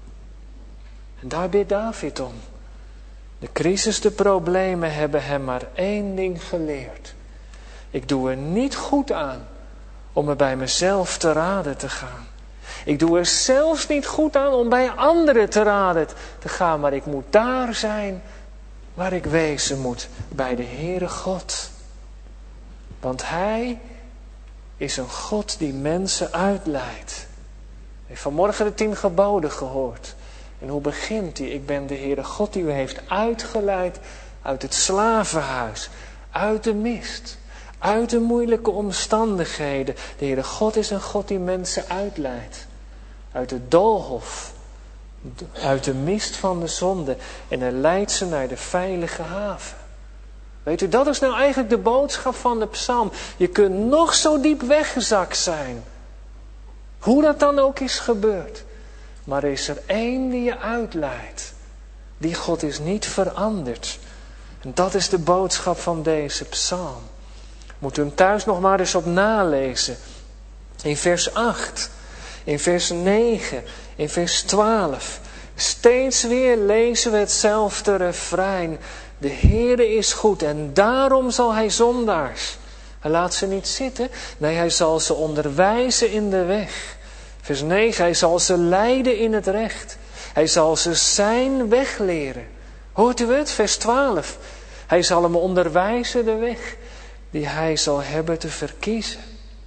En daar bidt David om. De crisis, de problemen hebben hem maar 1 ding geleerd. Ik doe er niet goed aan om er bij mezelf te raden te gaan. Ik doe er zelfs niet goed aan om bij anderen te raden te gaan. Maar ik moet daar zijn waar ik wezen moet. Bij de Heere God. Want Hij is een God die mensen uitleidt. Ik heb vanmorgen de 10 geboden gehoord. En hoe begint hij? Ik ben de Heere God die u heeft uitgeleid uit het slavenhuis. Uit de mist. Uit de moeilijke omstandigheden. De Heere God is een God die mensen uitleidt. Uit het doolhof. Uit de mist van de zonde. En hij leidt ze naar de veilige haven. Weet u, dat is nou eigenlijk de boodschap van de psalm. Je kunt nog zo diep weggezakt zijn. Hoe dat dan ook is gebeurd. Maar er is er 1 die je uitleidt. Die God is niet veranderd. En dat is de boodschap van deze psalm. Moet u hem thuis nog maar eens op nalezen. In vers 8. In vers 9. In vers 12. Steeds weer lezen we hetzelfde refrein. De Heere is goed en daarom zal hij zondaars. Hij laat ze niet zitten. Nee, hij zal ze onderwijzen in de weg. Vers 9. Hij zal ze leiden in het recht. Hij zal ze zijn weg leren. Hoort u het? Vers 12. Hij zal hem onderwijzen de weg die hij zal hebben te verkiezen.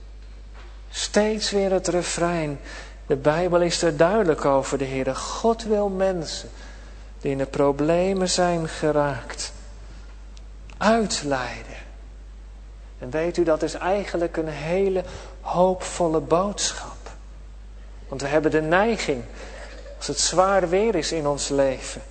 Steeds weer het refrein. De Bijbel is er duidelijk over. De Heere God wil mensen die in de problemen zijn geraakt uitleiden. En weet u, dat is eigenlijk een hele hoopvolle boodschap. Want we hebben de neiging, als het zwaar weer is in ons leven,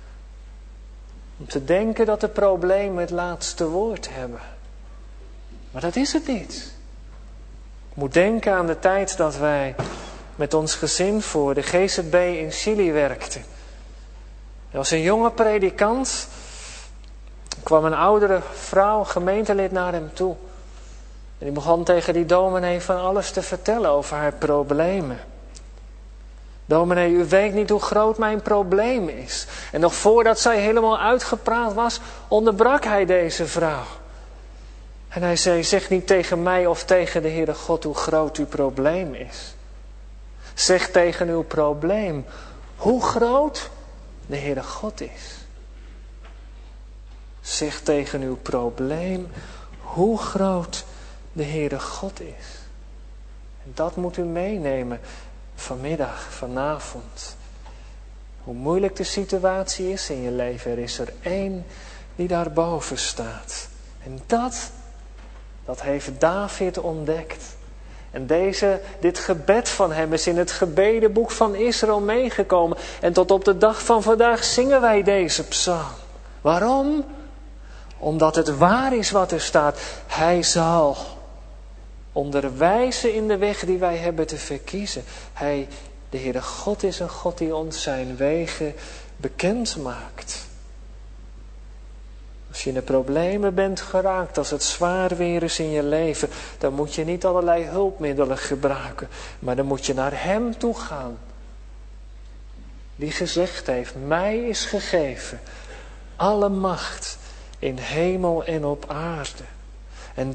om te denken dat de problemen het laatste woord hebben. Maar dat is het niet. Ik moet denken aan de tijd dat wij met ons gezin voor de GZB in Chili werkten. Er was een jonge predikant. Er kwam een oudere vrouw, gemeentelid, naar hem toe. En die begon tegen die dominee van alles te vertellen over haar problemen. Dominee, u weet niet hoe groot mijn probleem is. En nog voordat zij helemaal uitgepraat was, onderbrak hij deze vrouw. En hij zei, zeg niet tegen mij of tegen de Heere God hoe groot uw probleem is. Zeg tegen uw probleem hoe groot de Heere God is. Zeg tegen uw probleem hoe groot de Heere God is. En dat moet u meenemen vanmiddag, vanavond. Hoe moeilijk de situatie is in je leven, er is er één die daarboven staat. En dat heeft David ontdekt. En dit gebed van hem is in het gebedenboek van Israël meegekomen. En tot op de dag van vandaag zingen wij deze psalm. Waarom? Omdat het waar is wat er staat. Hij zal onderwijzen in de weg die wij hebben te verkiezen. De Heere God is een God die ons zijn wegen bekend maakt. Als je in de problemen bent geraakt, als het zwaar weer is in je leven, dan moet je niet allerlei hulpmiddelen gebruiken, maar dan moet je naar Hem toe gaan. Die gezegd heeft, mij is gegeven alle macht in hemel en op aarde. En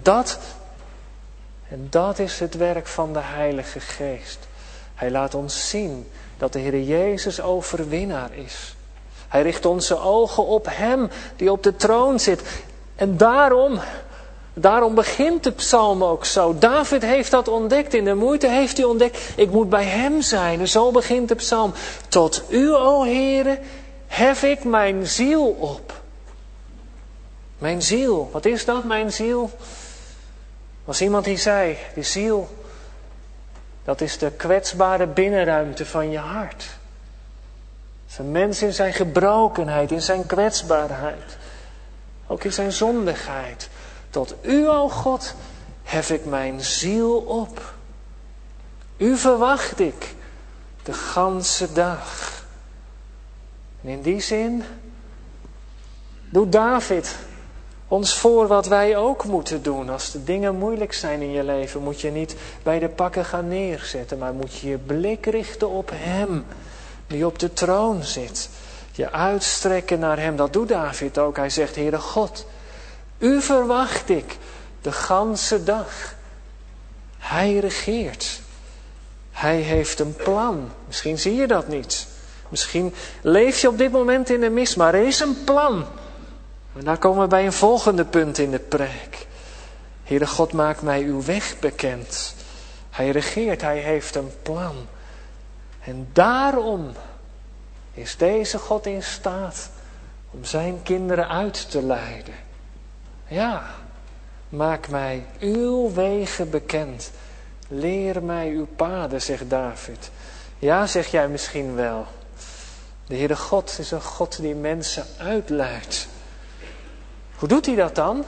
dat is het werk van de Heilige Geest. Hij laat ons zien dat de Heer Jezus overwinnaar is. Hij richt onze ogen op Hem die op de troon zit. En daarom begint de psalm ook zo. David heeft dat ontdekt. In de moeite heeft hij ontdekt. Ik moet bij Hem zijn. En zo begint de psalm. Tot U, o Heere, hef ik mijn ziel op. Mijn ziel. Wat is dat, mijn ziel? Was iemand die zei, de ziel, dat is de kwetsbare binnenruimte van je hart. Het is een mens in zijn gebrokenheid, in zijn kwetsbaarheid. Ook in zijn zondigheid. Tot U, o God, hef ik mijn ziel op. U verwacht ik de ganse dag. En in die zin doet David ons voor wat wij ook moeten doen. Als de dingen moeilijk zijn in je leven, moet je niet bij de pakken gaan neerzetten, maar moet je je blik richten op Hem die op de troon zit. Je uitstrekken naar Hem. Dat doet David ook. Hij zegt, Heere God, U verwacht ik de ganse dag. Hij regeert. Hij heeft een plan. Misschien zie je dat niet. Misschien leef je op dit moment in de mist, maar er is een plan. En daar komen we bij een volgende punt in de preek. Heere God, maak mij uw weg bekend. Hij regeert, hij heeft een plan. En daarom is deze God in staat om zijn kinderen uit te leiden. Ja, maak mij uw wegen bekend. Leer mij uw paden, zegt David. Ja, zeg jij misschien wel. De Heere God is een God die mensen uitleidt. Hoe doet hij dat dan?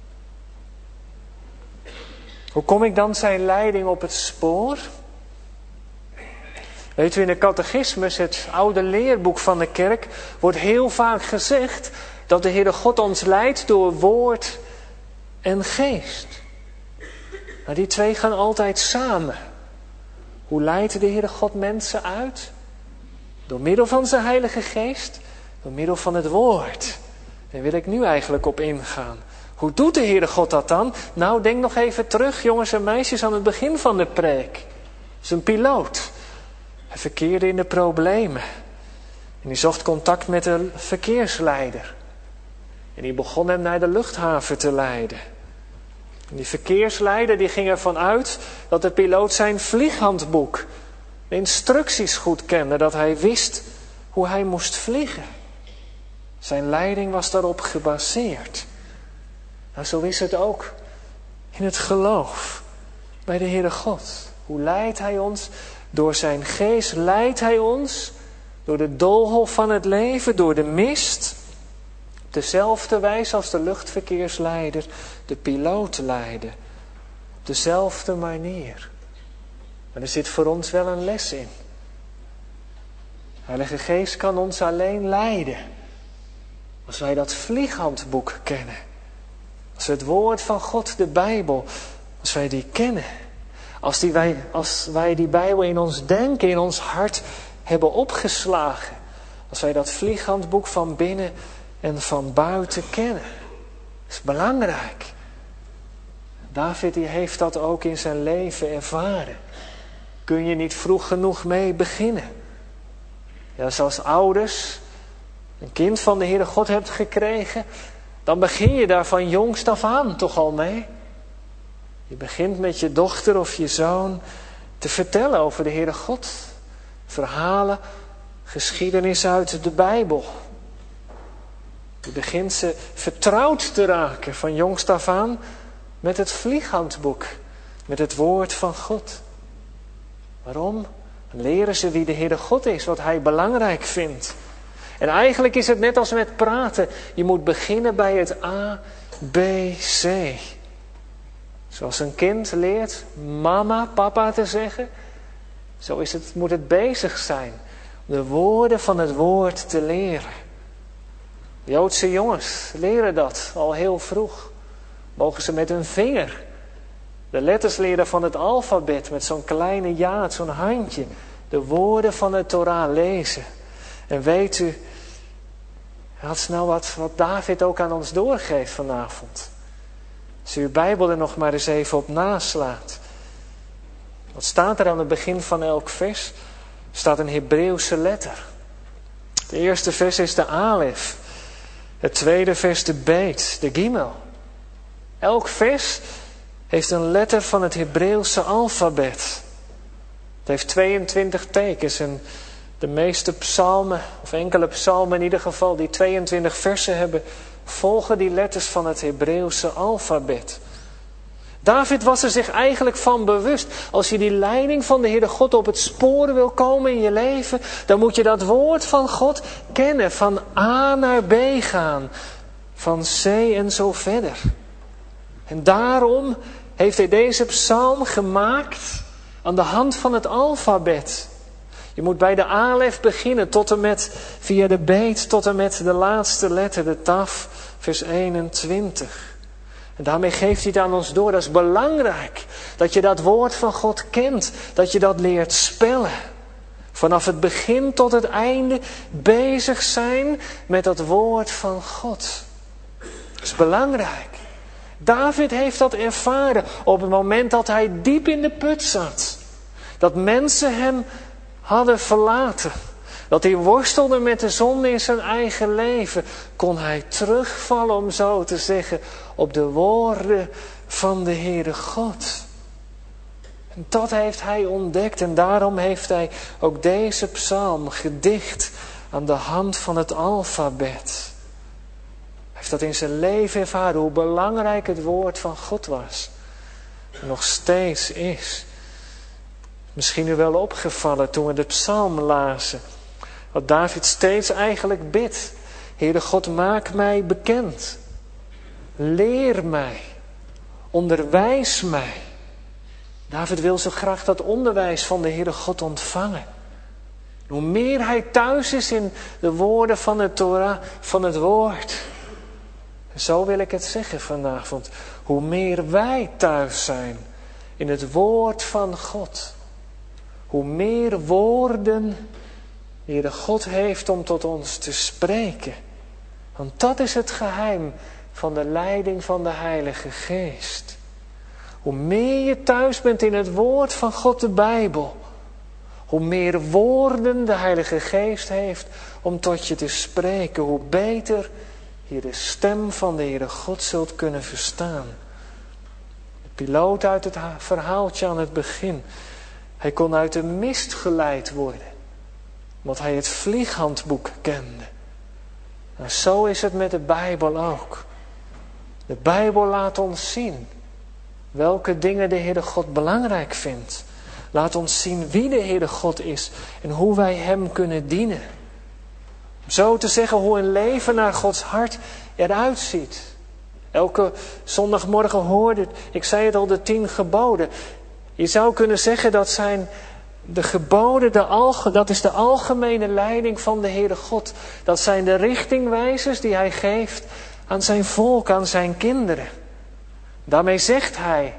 Hoe kom ik dan zijn leiding op het spoor? Weet u, in de catechismus, het oude leerboek van de kerk, wordt heel vaak gezegd dat de Heere God ons leidt door woord en geest. Maar die twee gaan altijd samen. Hoe leidt de Heere God mensen uit? Door middel van zijn Heilige Geest, door middel van het woord. Daar wil ik nu eigenlijk op ingaan. Hoe doet de Heere God dat dan? Nou, denk nog even terug, jongens en meisjes, aan het begin van de preek. Zijn piloot. Hij verkeerde in de problemen. En hij zocht contact met de verkeersleider. En die begon hem naar de luchthaven te leiden. En die verkeersleider die ging ervan uit dat de piloot zijn vlieghandboek, de instructies goed kende, dat hij wist hoe hij moest vliegen. Zijn leiding was daarop gebaseerd. Nou, zo is het ook in het geloof bij de Heere God. Hoe leidt Hij ons? Door zijn geest leidt Hij ons door de doolhof van het leven, door de mist. Op dezelfde wijze als de luchtverkeersleider de piloot leidde. Op dezelfde manier. Maar er zit voor ons wel een les in. De Heilige Geest kan ons alleen leiden als wij dat vlieghandboek kennen. Als we het woord van God, de Bijbel, als wij die kennen. Als wij die Bijbel in ons denken, in ons hart hebben opgeslagen. Als wij dat vlieghandboek van binnen en van buiten kennen. Dat is belangrijk. David die heeft dat ook in zijn leven ervaren. Kun je niet vroeg genoeg mee beginnen. Ja, zoals ouders een kind van de Heere God hebt gekregen, dan begin je daar van jongst af aan toch al mee. Je begint met je dochter of je zoon te vertellen over de Heere God. Verhalen, geschiedenis uit de Bijbel. Je begint ze vertrouwd te raken van jongst af aan met het vlieghandboek, met het woord van God. Waarom? Dan leren ze wie de Heere God is, wat Hij belangrijk vindt. En eigenlijk is het net als met praten. Je moet beginnen bij het A, B, C. Zoals een kind leert mama, papa te zeggen. Zo moet het bezig zijn om de woorden van het woord te leren. Joodse jongens leren dat al heel vroeg. Mogen ze met hun vinger de letters leren van het alfabet met zo'n kleine jaad, zo'n handje. De woorden van de Torah lezen. En weet u, dat is nou wat David ook aan ons doorgeeft vanavond. Als u uw Bijbel er nog maar eens even op naslaat. Wat staat er aan het begin van elk vers? Er staat een Hebreeuwse letter. Het eerste vers is de Alef. Het tweede vers de Beet, de Gimel. Elk vers heeft een letter van het Hebreeuwse alfabet. Het heeft 22 tekens en de meeste psalmen, of enkele psalmen in ieder geval, die 22 versen hebben, volgen die letters van het Hebreeuwse alfabet. David was er zich eigenlijk van bewust. Als je die leiding van de Heere God op het spoor wil komen in je leven, dan moet je dat woord van God kennen. Van A naar B gaan. Van C en zo verder. En daarom heeft hij deze psalm gemaakt aan de hand van het alfabet. Je moet bij de Alef beginnen tot en met via de Beet tot en met de laatste letter, de Taf, vers 21. En daarmee geeft hij het aan ons door. Dat is belangrijk. Dat je dat woord van God kent. Dat je dat leert spellen. Vanaf het begin tot het einde bezig zijn met dat woord van God. Dat is belangrijk. David heeft dat ervaren op het moment dat hij diep in de put zat. Dat mensen hem hadden verlaten. Dat hij worstelde met de zonde in zijn eigen leven. Kon hij terugvallen, om zo te zeggen, op de woorden van de Heere God. En dat heeft hij ontdekt. En daarom heeft hij ook deze psalm gedicht aan de hand van het alfabet. Hij heeft dat in zijn leven ervaren, hoe belangrijk het woord van God was. En nog steeds is. Misschien u wel opgevallen toen we de psalm lazen. Wat David steeds eigenlijk bidt. Heere God, maak mij bekend. Leer mij. Onderwijs mij. David wil zo graag dat onderwijs van de Heere God ontvangen. Hoe meer hij thuis is in de woorden van de Torah, van het woord. Zo wil ik het zeggen vanavond. Hoe meer wij thuis zijn in het woord van God. Hoe meer woorden de Heere God heeft om tot ons te spreken. Want dat is het geheim van de leiding van de Heilige Geest. Hoe meer je thuis bent in het woord van God, de Bijbel. Hoe meer woorden de Heilige Geest heeft om tot je te spreken. Hoe beter je de stem van de Heere God zult kunnen verstaan. De piloot uit het verhaaltje aan het begin. Hij kon uit de mist geleid worden. Omdat hij het vlieghandboek kende. Nou, zo is het met de Bijbel ook. De Bijbel laat ons zien welke dingen de Heere God belangrijk vindt. Laat ons zien wie de Heere God is en hoe wij Hem kunnen dienen. Zo te zeggen hoe een leven naar Gods hart eruit ziet. Elke zondagmorgen hoorde, ik zei het al, de 10 geboden. Je zou kunnen zeggen dat zijn de geboden, dat is de algemene leiding van de Heere God. Dat zijn de richtingwijzers die Hij geeft aan zijn volk, aan zijn kinderen. Daarmee zegt Hij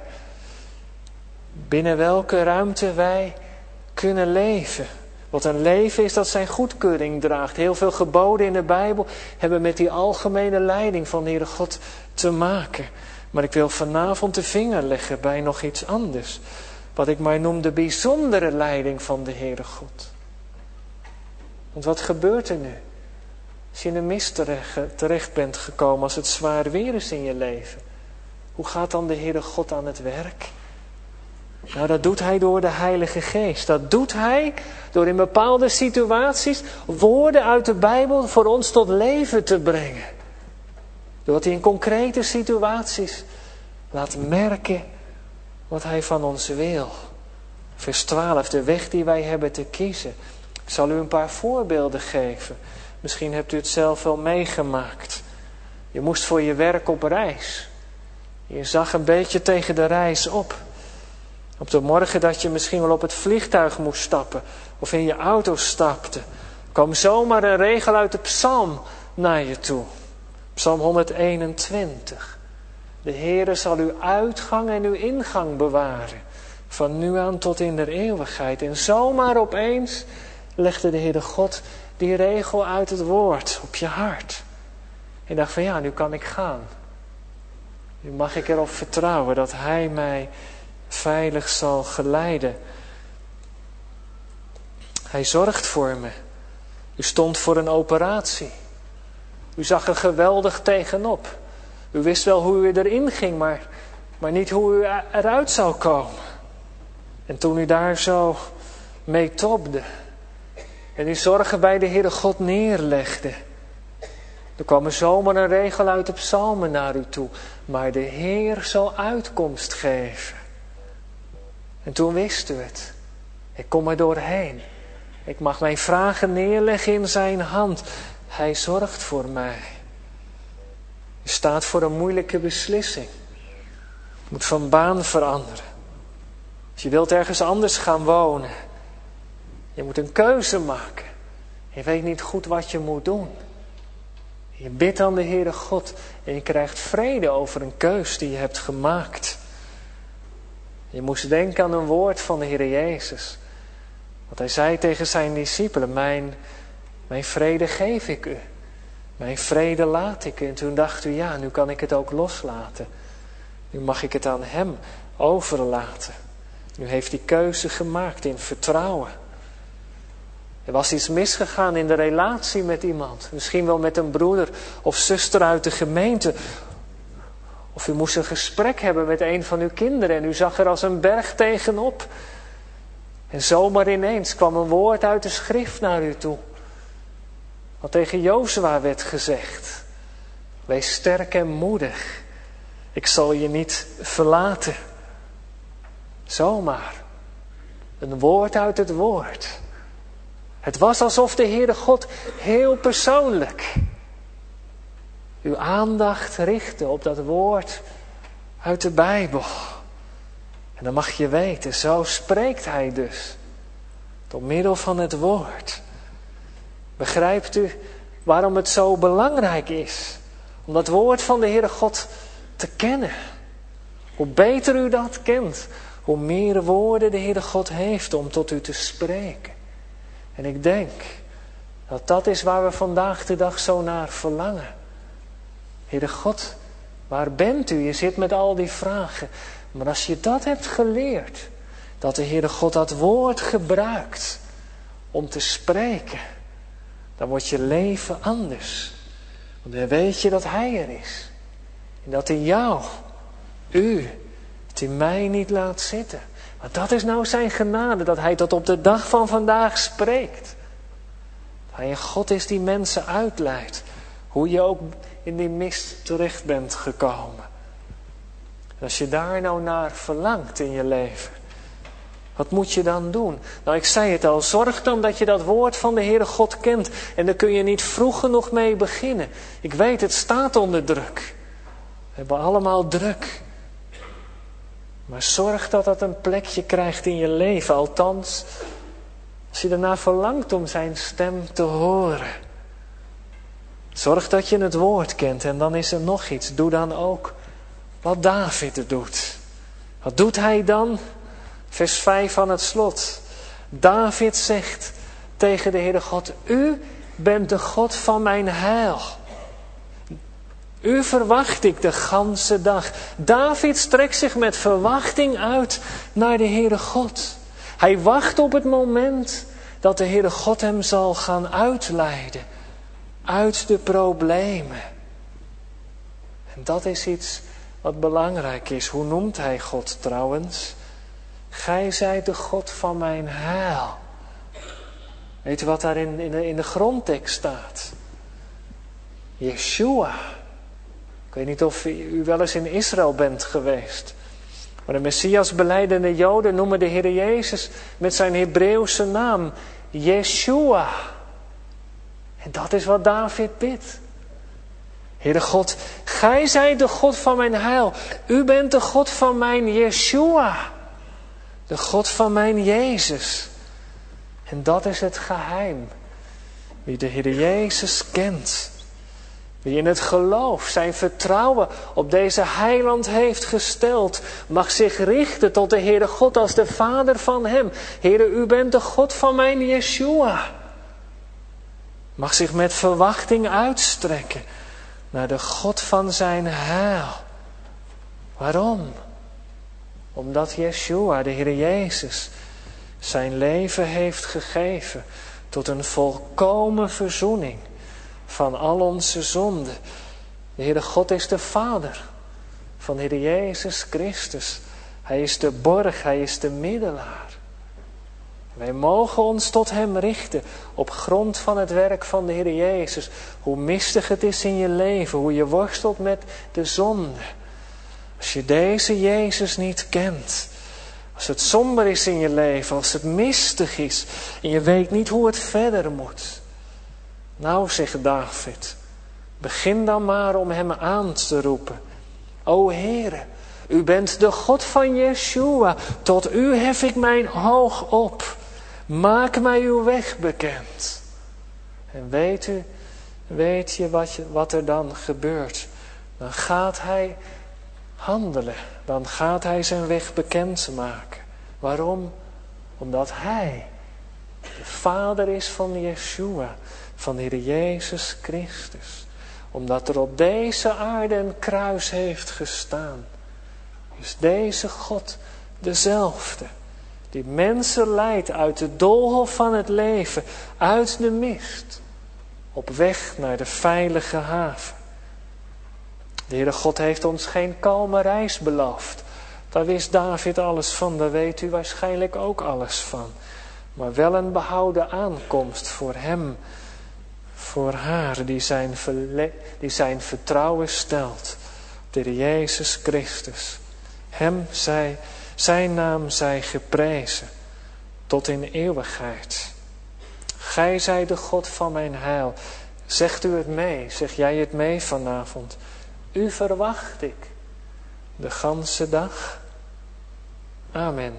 binnen welke ruimte wij kunnen leven. Wat een leven is dat zijn goedkeuring draagt. Heel veel geboden in de Bijbel hebben met die algemene leiding van de Heere God te maken. Maar ik wil vanavond de vinger leggen bij nog iets anders. Wat ik maar noem de bijzondere leiding van de Heere God. Want wat gebeurt er nu? Als je in de mist terecht bent gekomen, als het zwaar weer is in je leven. Hoe gaat dan de Heere God aan het werk? Nou, dat doet Hij door de Heilige Geest. Dat doet Hij door in bepaalde situaties woorden uit de Bijbel voor ons tot leven te brengen. Doordat Hij in concrete situaties laat merken wat Hij van ons wil. Vers 12, de weg die wij hebben te kiezen. Ik zal u een paar voorbeelden geven. Misschien hebt u het zelf wel meegemaakt. Je moest voor je werk op reis. Je zag een beetje tegen de reis op. Op de morgen dat je misschien wel op het vliegtuig moest stappen. Of in je auto stapte. Kwam zomaar een regel uit de psalm naar je toe. Psalm 121. De Heere zal uw uitgang en uw ingang bewaren. Van nu aan tot in der eeuwigheid. En zomaar opeens legde de Heere God die regel uit het woord op je hart. En dacht van ja, nu kan ik gaan. Nu mag ik erop vertrouwen dat Hij mij veilig zal geleiden. Hij zorgt voor me. U stond voor een operatie. U zag er geweldig tegenop. U wist wel hoe u erin ging, maar niet hoe u eruit zou komen. En toen u daar zo mee tobde en uw zorgen bij de Heere God neerlegde, er kwam er zomaar een regel uit de psalmen naar u toe. Maar de Heer zal uitkomst geven. En toen wist u het. Ik kom er doorheen. Ik mag mijn vragen neerleggen in zijn hand. Hij zorgt voor mij. Je staat voor een moeilijke beslissing. Je moet van baan veranderen. Als je wilt ergens anders gaan wonen. Je moet een keuze maken. Je weet niet goed wat je moet doen. Je bidt aan de Heere God en je krijgt vrede over een keus die je hebt gemaakt. Je moest denken aan een woord van de Heere Jezus. Want Hij zei tegen zijn discipelen, mijn vrede geef ik u. Mijn vrede laat ik u. En toen dacht u, ja, nu kan ik het ook loslaten. Nu mag ik het aan Hem overlaten. Nu heeft die keuze gemaakt in vertrouwen. Er was iets misgegaan in de relatie met iemand. Misschien wel met een broeder of zuster uit de gemeente. Of u moest een gesprek hebben met een van uw kinderen en u zag er als een berg tegenop. En zomaar ineens kwam een woord uit de schrift naar u toe. Wat tegen Jozua werd gezegd. Wees sterk en moedig. Ik zal je niet verlaten. Zomaar. Een woord uit het woord. Het was alsof de Heere God heel persoonlijk uw aandacht richtte op dat woord uit de Bijbel. En dan mag je weten, zo spreekt Hij dus. Door middel van het woord. Begrijpt u waarom het zo belangrijk is om dat woord van de Heere God te kennen? Hoe beter u dat kent, hoe meer woorden de Heere God heeft om tot u te spreken. En ik denk dat dat is waar we vandaag de dag zo naar verlangen. Heere God, waar bent u? Je zit met al die vragen. Maar als je dat hebt geleerd, dat de Heere God dat woord gebruikt om te spreken, dan wordt je leven anders. Want dan weet je dat Hij er is. En dat Hij jou, u, dat Hij mij niet laat zitten. Maar dat is nou zijn genade, dat Hij tot op de dag van vandaag spreekt. Dat Hij een God is die mensen uitleidt. Hoe je ook in die mist terecht bent gekomen. En als je daar nou naar verlangt in je leven, wat moet je dan doen? Nou, ik zei het al, zorg dan dat je dat woord van de Heere God kent. En daar kun je niet vroeg genoeg mee beginnen. Ik weet, het staat onder druk. We hebben allemaal druk. Maar zorg dat dat een plekje krijgt in je leven. Althans, als je ernaar verlangt om zijn stem te horen. Zorg dat je het woord kent. En dan is er nog iets. Doe dan ook wat David doet. Wat doet hij dan? Vers 5 aan het slot. David zegt tegen de Heere God: U bent de God van mijn heil. U verwacht ik de ganse dag. David strekt zich met verwachting uit naar de Heere God. Hij wacht op het moment dat de Heere God hem zal gaan uitleiden. uit de problemen. En dat is iets wat belangrijk is. Hoe noemt hij God trouwens? Gij zijt de God van mijn heil. Weet u wat daar in de grondtekst staat? Yeshua. Ik weet niet of u wel eens in Israël bent geweest. Maar de Messias belijdende Joden noemen de Heer Jezus met zijn Hebreeuwse naam Yeshua. En dat is wat David bidt. Heere God, gij zijt de God van mijn heil. U bent de God van mijn Yeshua. De God van mijn Jezus. En dat is het geheim. Wie de Heer Jezus kent. Wie in het geloof zijn vertrouwen op deze heiland heeft gesteld, mag zich richten tot de Heere God als de Vader van hem. Heere, u bent de God van mijn Yeshua. Mag zich met verwachting uitstrekken naar de God van zijn heil. Waarom? Omdat Yeshua, de Heer Jezus, zijn leven heeft gegeven tot een volkomen verzoening van al onze zonden. De Heere God is de Vader van de Heer Jezus Christus. Hij is de borg, hij is de middelaar. Wij mogen ons tot hem richten op grond van het werk van de Heer Jezus. Hoe mistig het is in je leven, hoe je worstelt met de zonde. Als je deze Jezus niet kent, als het somber is in je leven, als het mistig is en je weet niet hoe het verder moet. Nou, zegt David, begin dan maar om hem aan te roepen. O Heere, u bent de God van Yeshua, tot u hef ik mijn oog op. Maak mij uw weg bekend. En weet je wat er dan gebeurt? Dan gaat hij handelen. Dan gaat hij zijn weg bekend maken. Waarom? Omdat hij de Vader is van Yeshua, van de Heer Jezus Christus. Omdat er op deze aarde een kruis heeft gestaan. Is deze God dezelfde. Die mensen leidt uit de doolhof van het leven, uit de mist, op weg naar de veilige haven. De Heere God heeft ons geen kalme reis beloofd. Daar wist David alles van, daar weet u waarschijnlijk ook alles van. Maar wel een behouden aankomst voor hem, voor haar, die zijn vertrouwen stelt. De Heer Jezus Christus. Zijn naam zij geprezen, tot in eeuwigheid. Gij zijt de God van mijn heil. Zegt u het mee, zeg jij het mee vanavond. U verwacht ik de ganse dag. Amen.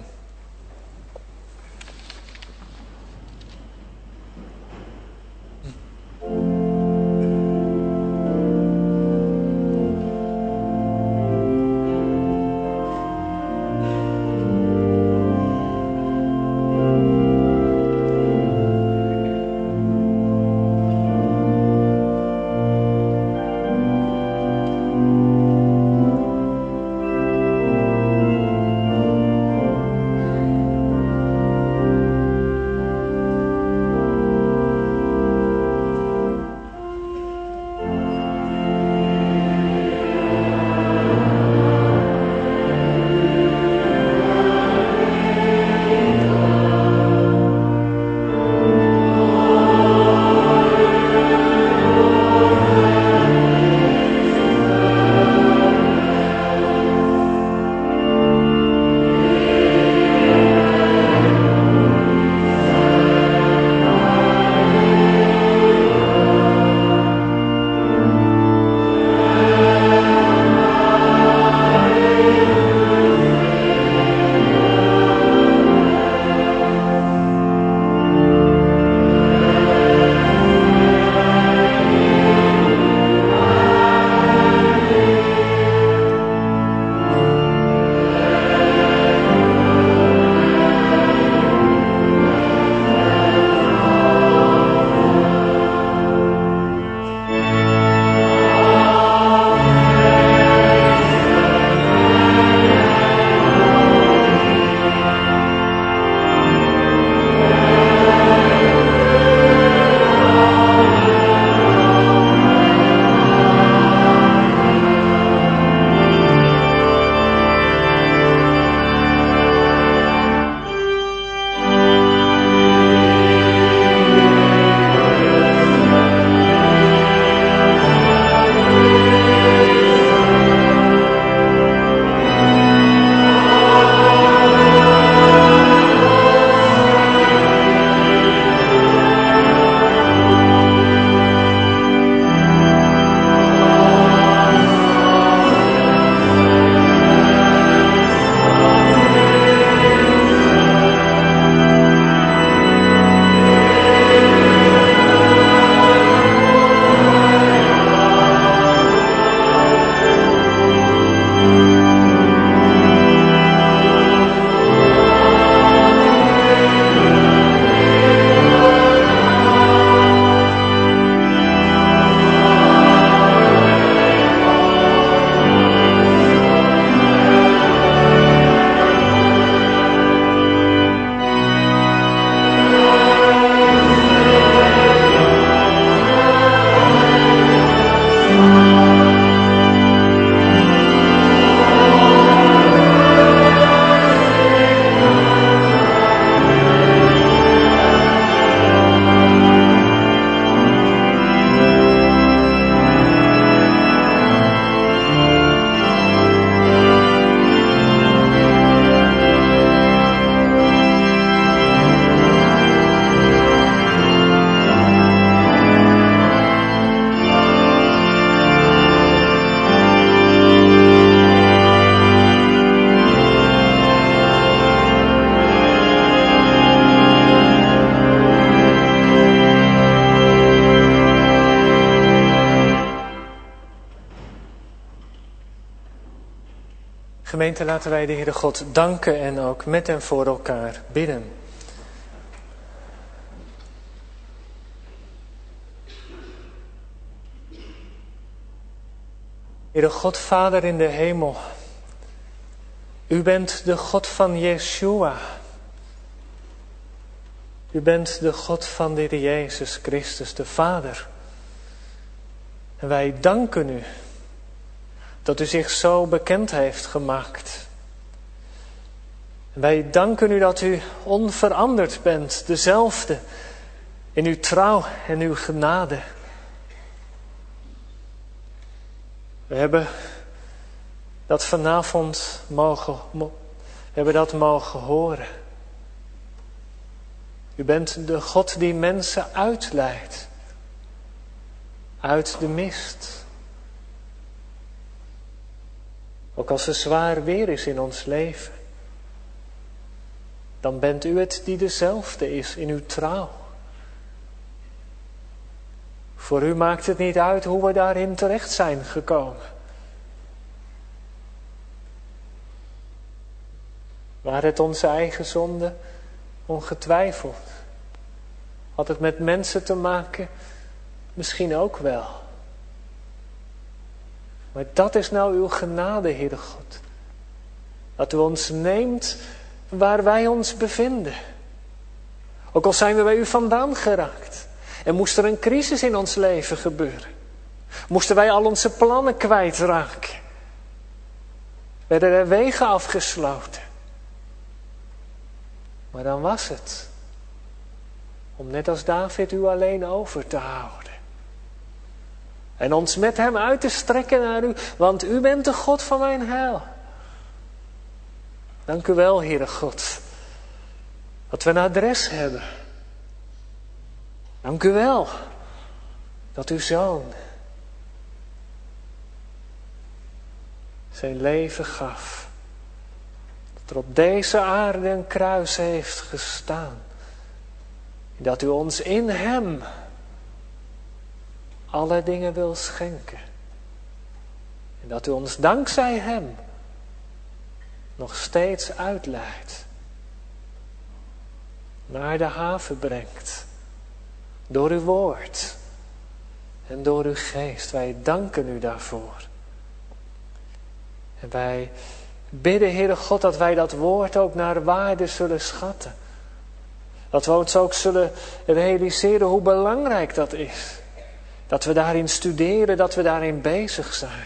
Gemeente, laten wij de Heere God danken en ook met en voor elkaar bidden. Heere God, Vader in de hemel, U bent de God van Yeshua. U bent de God van de Heer Jezus Christus, de Vader. En wij danken U dat U zich zo bekend heeft gemaakt. En wij danken U dat U onveranderd bent, dezelfde, in Uw trouw en Uw genade. We hebben dat vanavond mogen horen. U bent de God die mensen uitleidt. Uit de mist. Ook als er zwaar weer is in ons leven. Dan bent U het die dezelfde is in uw trouw. Voor U maakt het niet uit hoe we daarin terecht zijn gekomen. Waar het onze eigen zonde, ongetwijfeld. Had het met mensen te maken? Misschien ook wel. Maar dat is nou uw genade, Heere God. Dat U ons neemt waar wij ons bevinden. Ook al zijn we bij U vandaan geraakt. En moest er een crisis in ons leven gebeuren. Moesten wij al onze plannen kwijtraken. Werden er wegen afgesloten. Maar dan was het om net als David U alleen over te houden. En ons met Hem uit te strekken naar U, want U bent de God van mijn heil. Dank U wel, Heere God, dat we een adres hebben. Dank U wel dat Uw Zoon zijn leven gaf. Dat er op deze aarde een kruis heeft gestaan. En dat U ons in Hem alle dingen wil schenken. En dat U ons dankzij Hem nog steeds uitleidt. Naar de haven brengt. Door Uw woord. En door Uw geest. Wij danken U daarvoor. En wij bidden, Heere God, dat wij dat woord ook naar waarde zullen schatten. Dat we ons ook zullen realiseren hoe belangrijk dat is. Dat we daarin studeren, dat we daarin bezig zijn.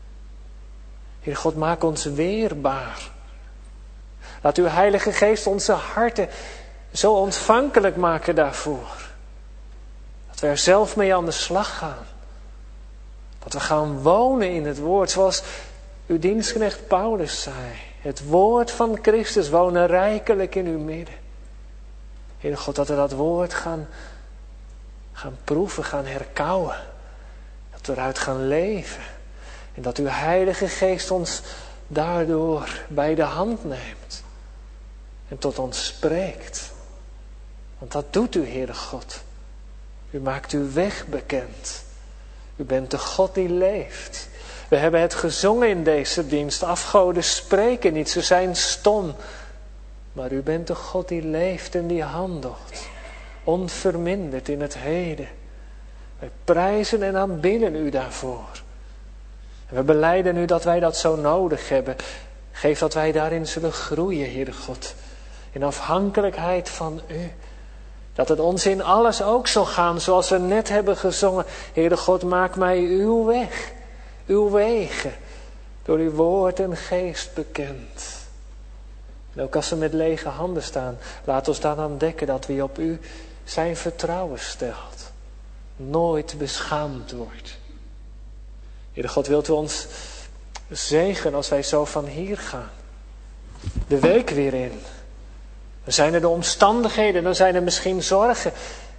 Heer God, maak ons weerbaar. Laat Uw Heilige Geest onze harten zo ontvankelijk maken daarvoor. Dat we er zelf mee aan de slag gaan. Dat we gaan wonen in het woord, zoals uw dienstknecht Paulus zei. Het woord van Christus wonen rijkelijk in uw midden. Heer God, dat we dat woord gaan proeven, gaan herkauwen. Dat we eruit gaan leven. En dat uw Heilige Geest ons daardoor bij de hand neemt. En tot ons spreekt. Want dat doet u, Heere God. U maakt uw weg bekend. U bent de God die leeft. We hebben het gezongen in deze dienst. Afgoden spreken niet, ze zijn stom. Maar u bent de God die leeft en die handelt. Onverminderd in het heden. Wij prijzen en aanbidden u daarvoor. En we belijden u dat wij dat zo nodig hebben. Geef dat wij daarin zullen groeien, Heere God. In afhankelijkheid van u. Dat het ons in alles ook zal gaan zoals we net hebben gezongen. Heere God, maak mij uw weg, uw wegen, door uw woord en geest bekend. En ook als we met lege handen staan, laat ons dan ontdekken dat wie op u zijn vertrouwen stelt, nooit beschaamd wordt. Heere God, wilt u ons zegen als wij zo van hier gaan, de week weer in. Dan zijn er de omstandigheden, dan zijn er misschien zorgen.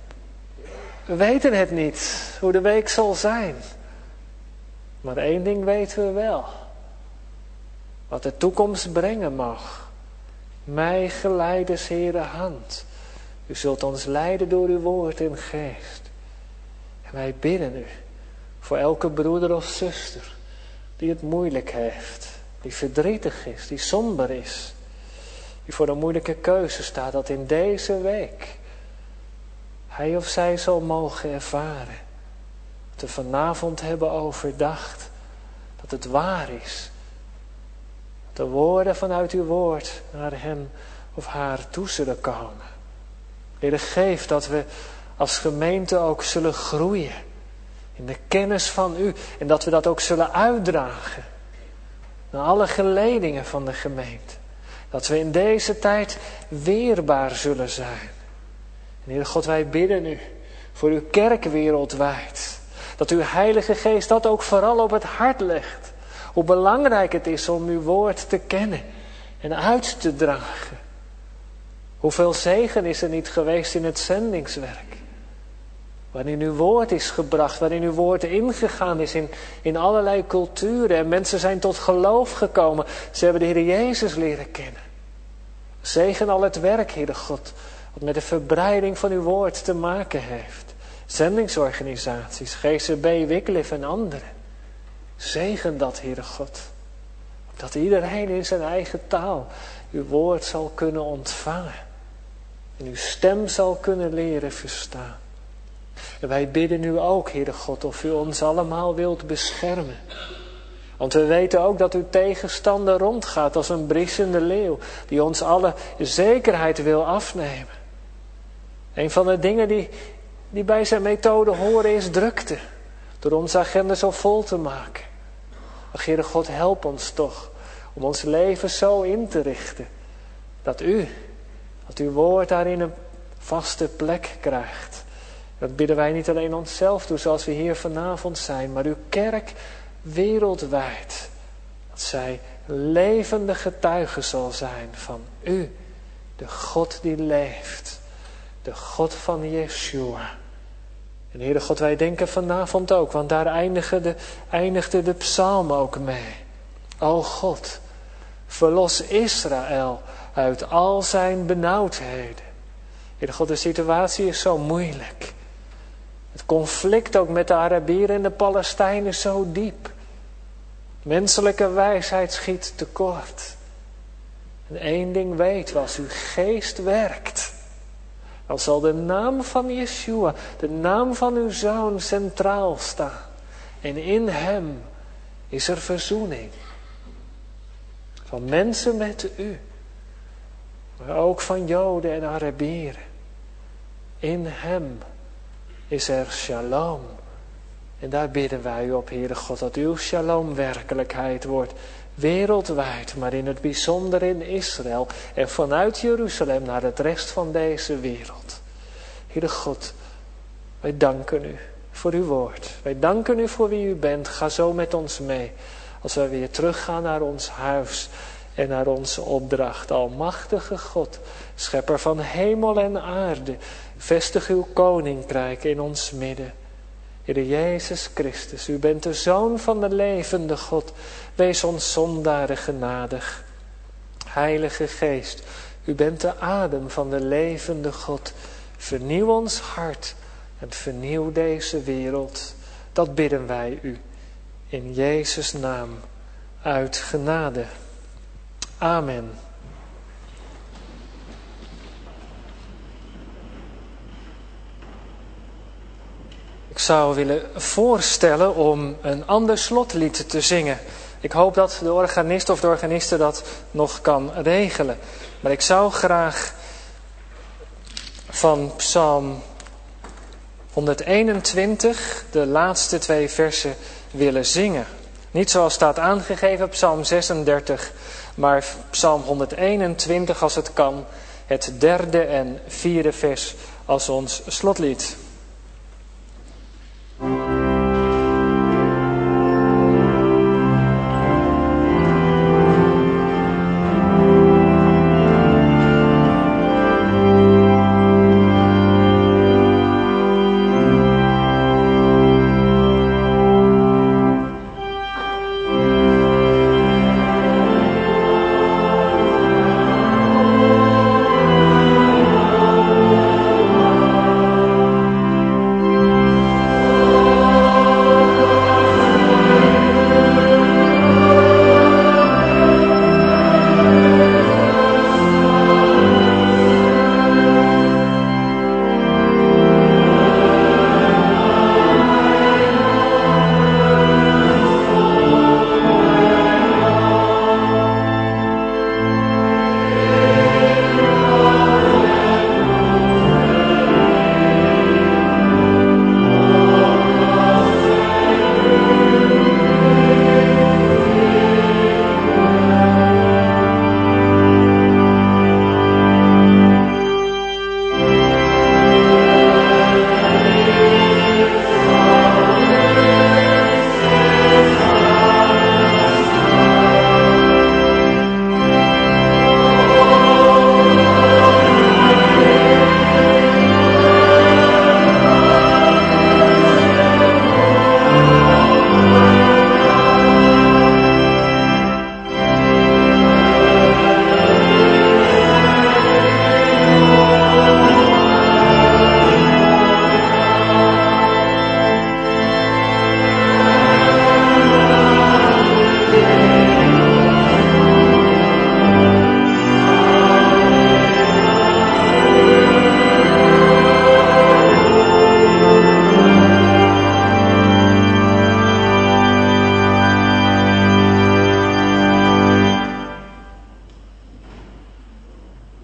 We weten het niet, hoe de week zal zijn. Maar één ding weten we wel. Wat de toekomst brengen mag. Mij geleiders Heere hand. U zult ons leiden door uw woord en geest. En wij bidden u voor elke broeder of zuster die het moeilijk heeft. die verdrietig is, die somber is, die voor een moeilijke keuze staat, dat in deze week hij of zij zal mogen ervaren. Dat we vanavond hebben overdacht dat het waar is. Dat de woorden vanuit uw woord naar hem of haar toe zullen komen. Heer, geef dat we als gemeente ook zullen groeien in de kennis van u. En dat we dat ook zullen uitdragen naar alle geledingen van de gemeente. Dat we in deze tijd weerbaar zullen zijn. En Heer God, wij bidden u voor uw kerk wereldwijd. Dat uw Heilige Geest dat ook vooral op het hart legt. Hoe belangrijk het is om uw woord te kennen en uit te dragen. Hoeveel zegen is er niet geweest in het zendingswerk. Waarin uw woord is gebracht, waarin uw woord ingegaan is in allerlei culturen. En mensen zijn tot geloof gekomen. Ze hebben de Heer Jezus leren kennen. Zegen al het werk, Heere God, wat met de verbreiding van uw woord te maken heeft. Zendingsorganisaties, GCB, Wycliffe en anderen. Zegen dat, Heere God. Dat iedereen in zijn eigen taal uw woord zal kunnen ontvangen. En uw stem zal kunnen leren verstaan. En wij bidden u ook, Heere God, of u ons allemaal wilt beschermen. Want we weten ook dat uw tegenstander rondgaat als een briesende leeuw. Die ons alle zekerheid wil afnemen. Een van de dingen die bij zijn methode horen is drukte. Door onze agenda zo vol te maken. Ach, Heere God, help ons toch om ons leven zo in te richten. Dat uw woord daarin een vaste plek krijgt. Dat bidden wij niet alleen onszelf toe zoals we hier vanavond zijn. Maar uw kerk wereldwijd. Dat zij levende getuige zal zijn van u. De God die leeft. De God van Yeshua. En Heere God, wij denken vanavond ook. Want daar eindigde de psalm ook mee. O God, verlos Israël uit al zijn benauwdheden. Heere God, de situatie is zo moeilijk. Het conflict ook met de Arabieren en de Palestijnen is zo diep. Menselijke wijsheid schiet tekort. En één ding weten we, als uw geest werkt, dan zal de naam van Yeshua, de naam van uw Zoon centraal staan. En in hem is er verzoening. Van mensen met u. Maar ook van Joden en Arabieren. In hem is er shalom. En daar bidden wij u op, Heere God, dat uw shalom werkelijkheid wordt. Wereldwijd, maar in het bijzonder in Israël. En vanuit Jeruzalem naar het rest van deze wereld. Heere God, wij danken u voor uw woord. Wij danken u voor wie u bent. Ga zo met ons mee. Als wij weer teruggaan naar ons huis en naar onze opdracht. Almachtige God, schepper van hemel en aarde. Vestig uw koninkrijk in ons midden. Heer Jezus Christus, u bent de Zoon van de levende God. Wees ons zondaren genadig. Heilige Geest, u bent de adem van de levende God. Vernieuw ons hart en vernieuw deze wereld. Dat bidden wij u. In Jezus' naam, uit genade. Amen. Ik zou willen voorstellen om een ander slotlied te zingen. Ik hoop dat de organist of de organiste dat nog kan regelen. Maar ik zou graag van Psalm 121 de laatste 2 versen willen zingen. Niet zoals staat aangegeven, Psalm 36, maar Psalm 121 als het kan. Het 3e en 4e vers als ons slotlied.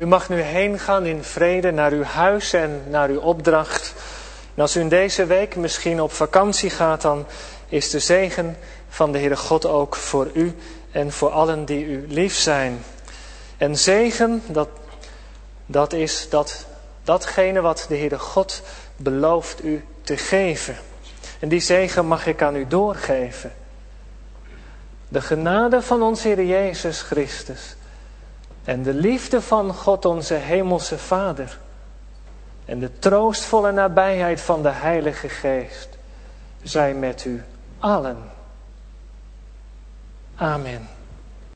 U mag nu heen gaan in vrede naar uw huis en naar uw opdracht. En als u in deze week misschien op vakantie gaat, dan is de zegen van de Heere God ook voor u en voor allen die u lief zijn. En zegen, dat is datgene wat de Heere God belooft u te geven. En die zegen mag ik aan u doorgeven. De genade van onze Heer Jezus Christus en de liefde van God onze Hemelse Vader en de troostvolle nabijheid van de Heilige Geest zij met u allen. Amen.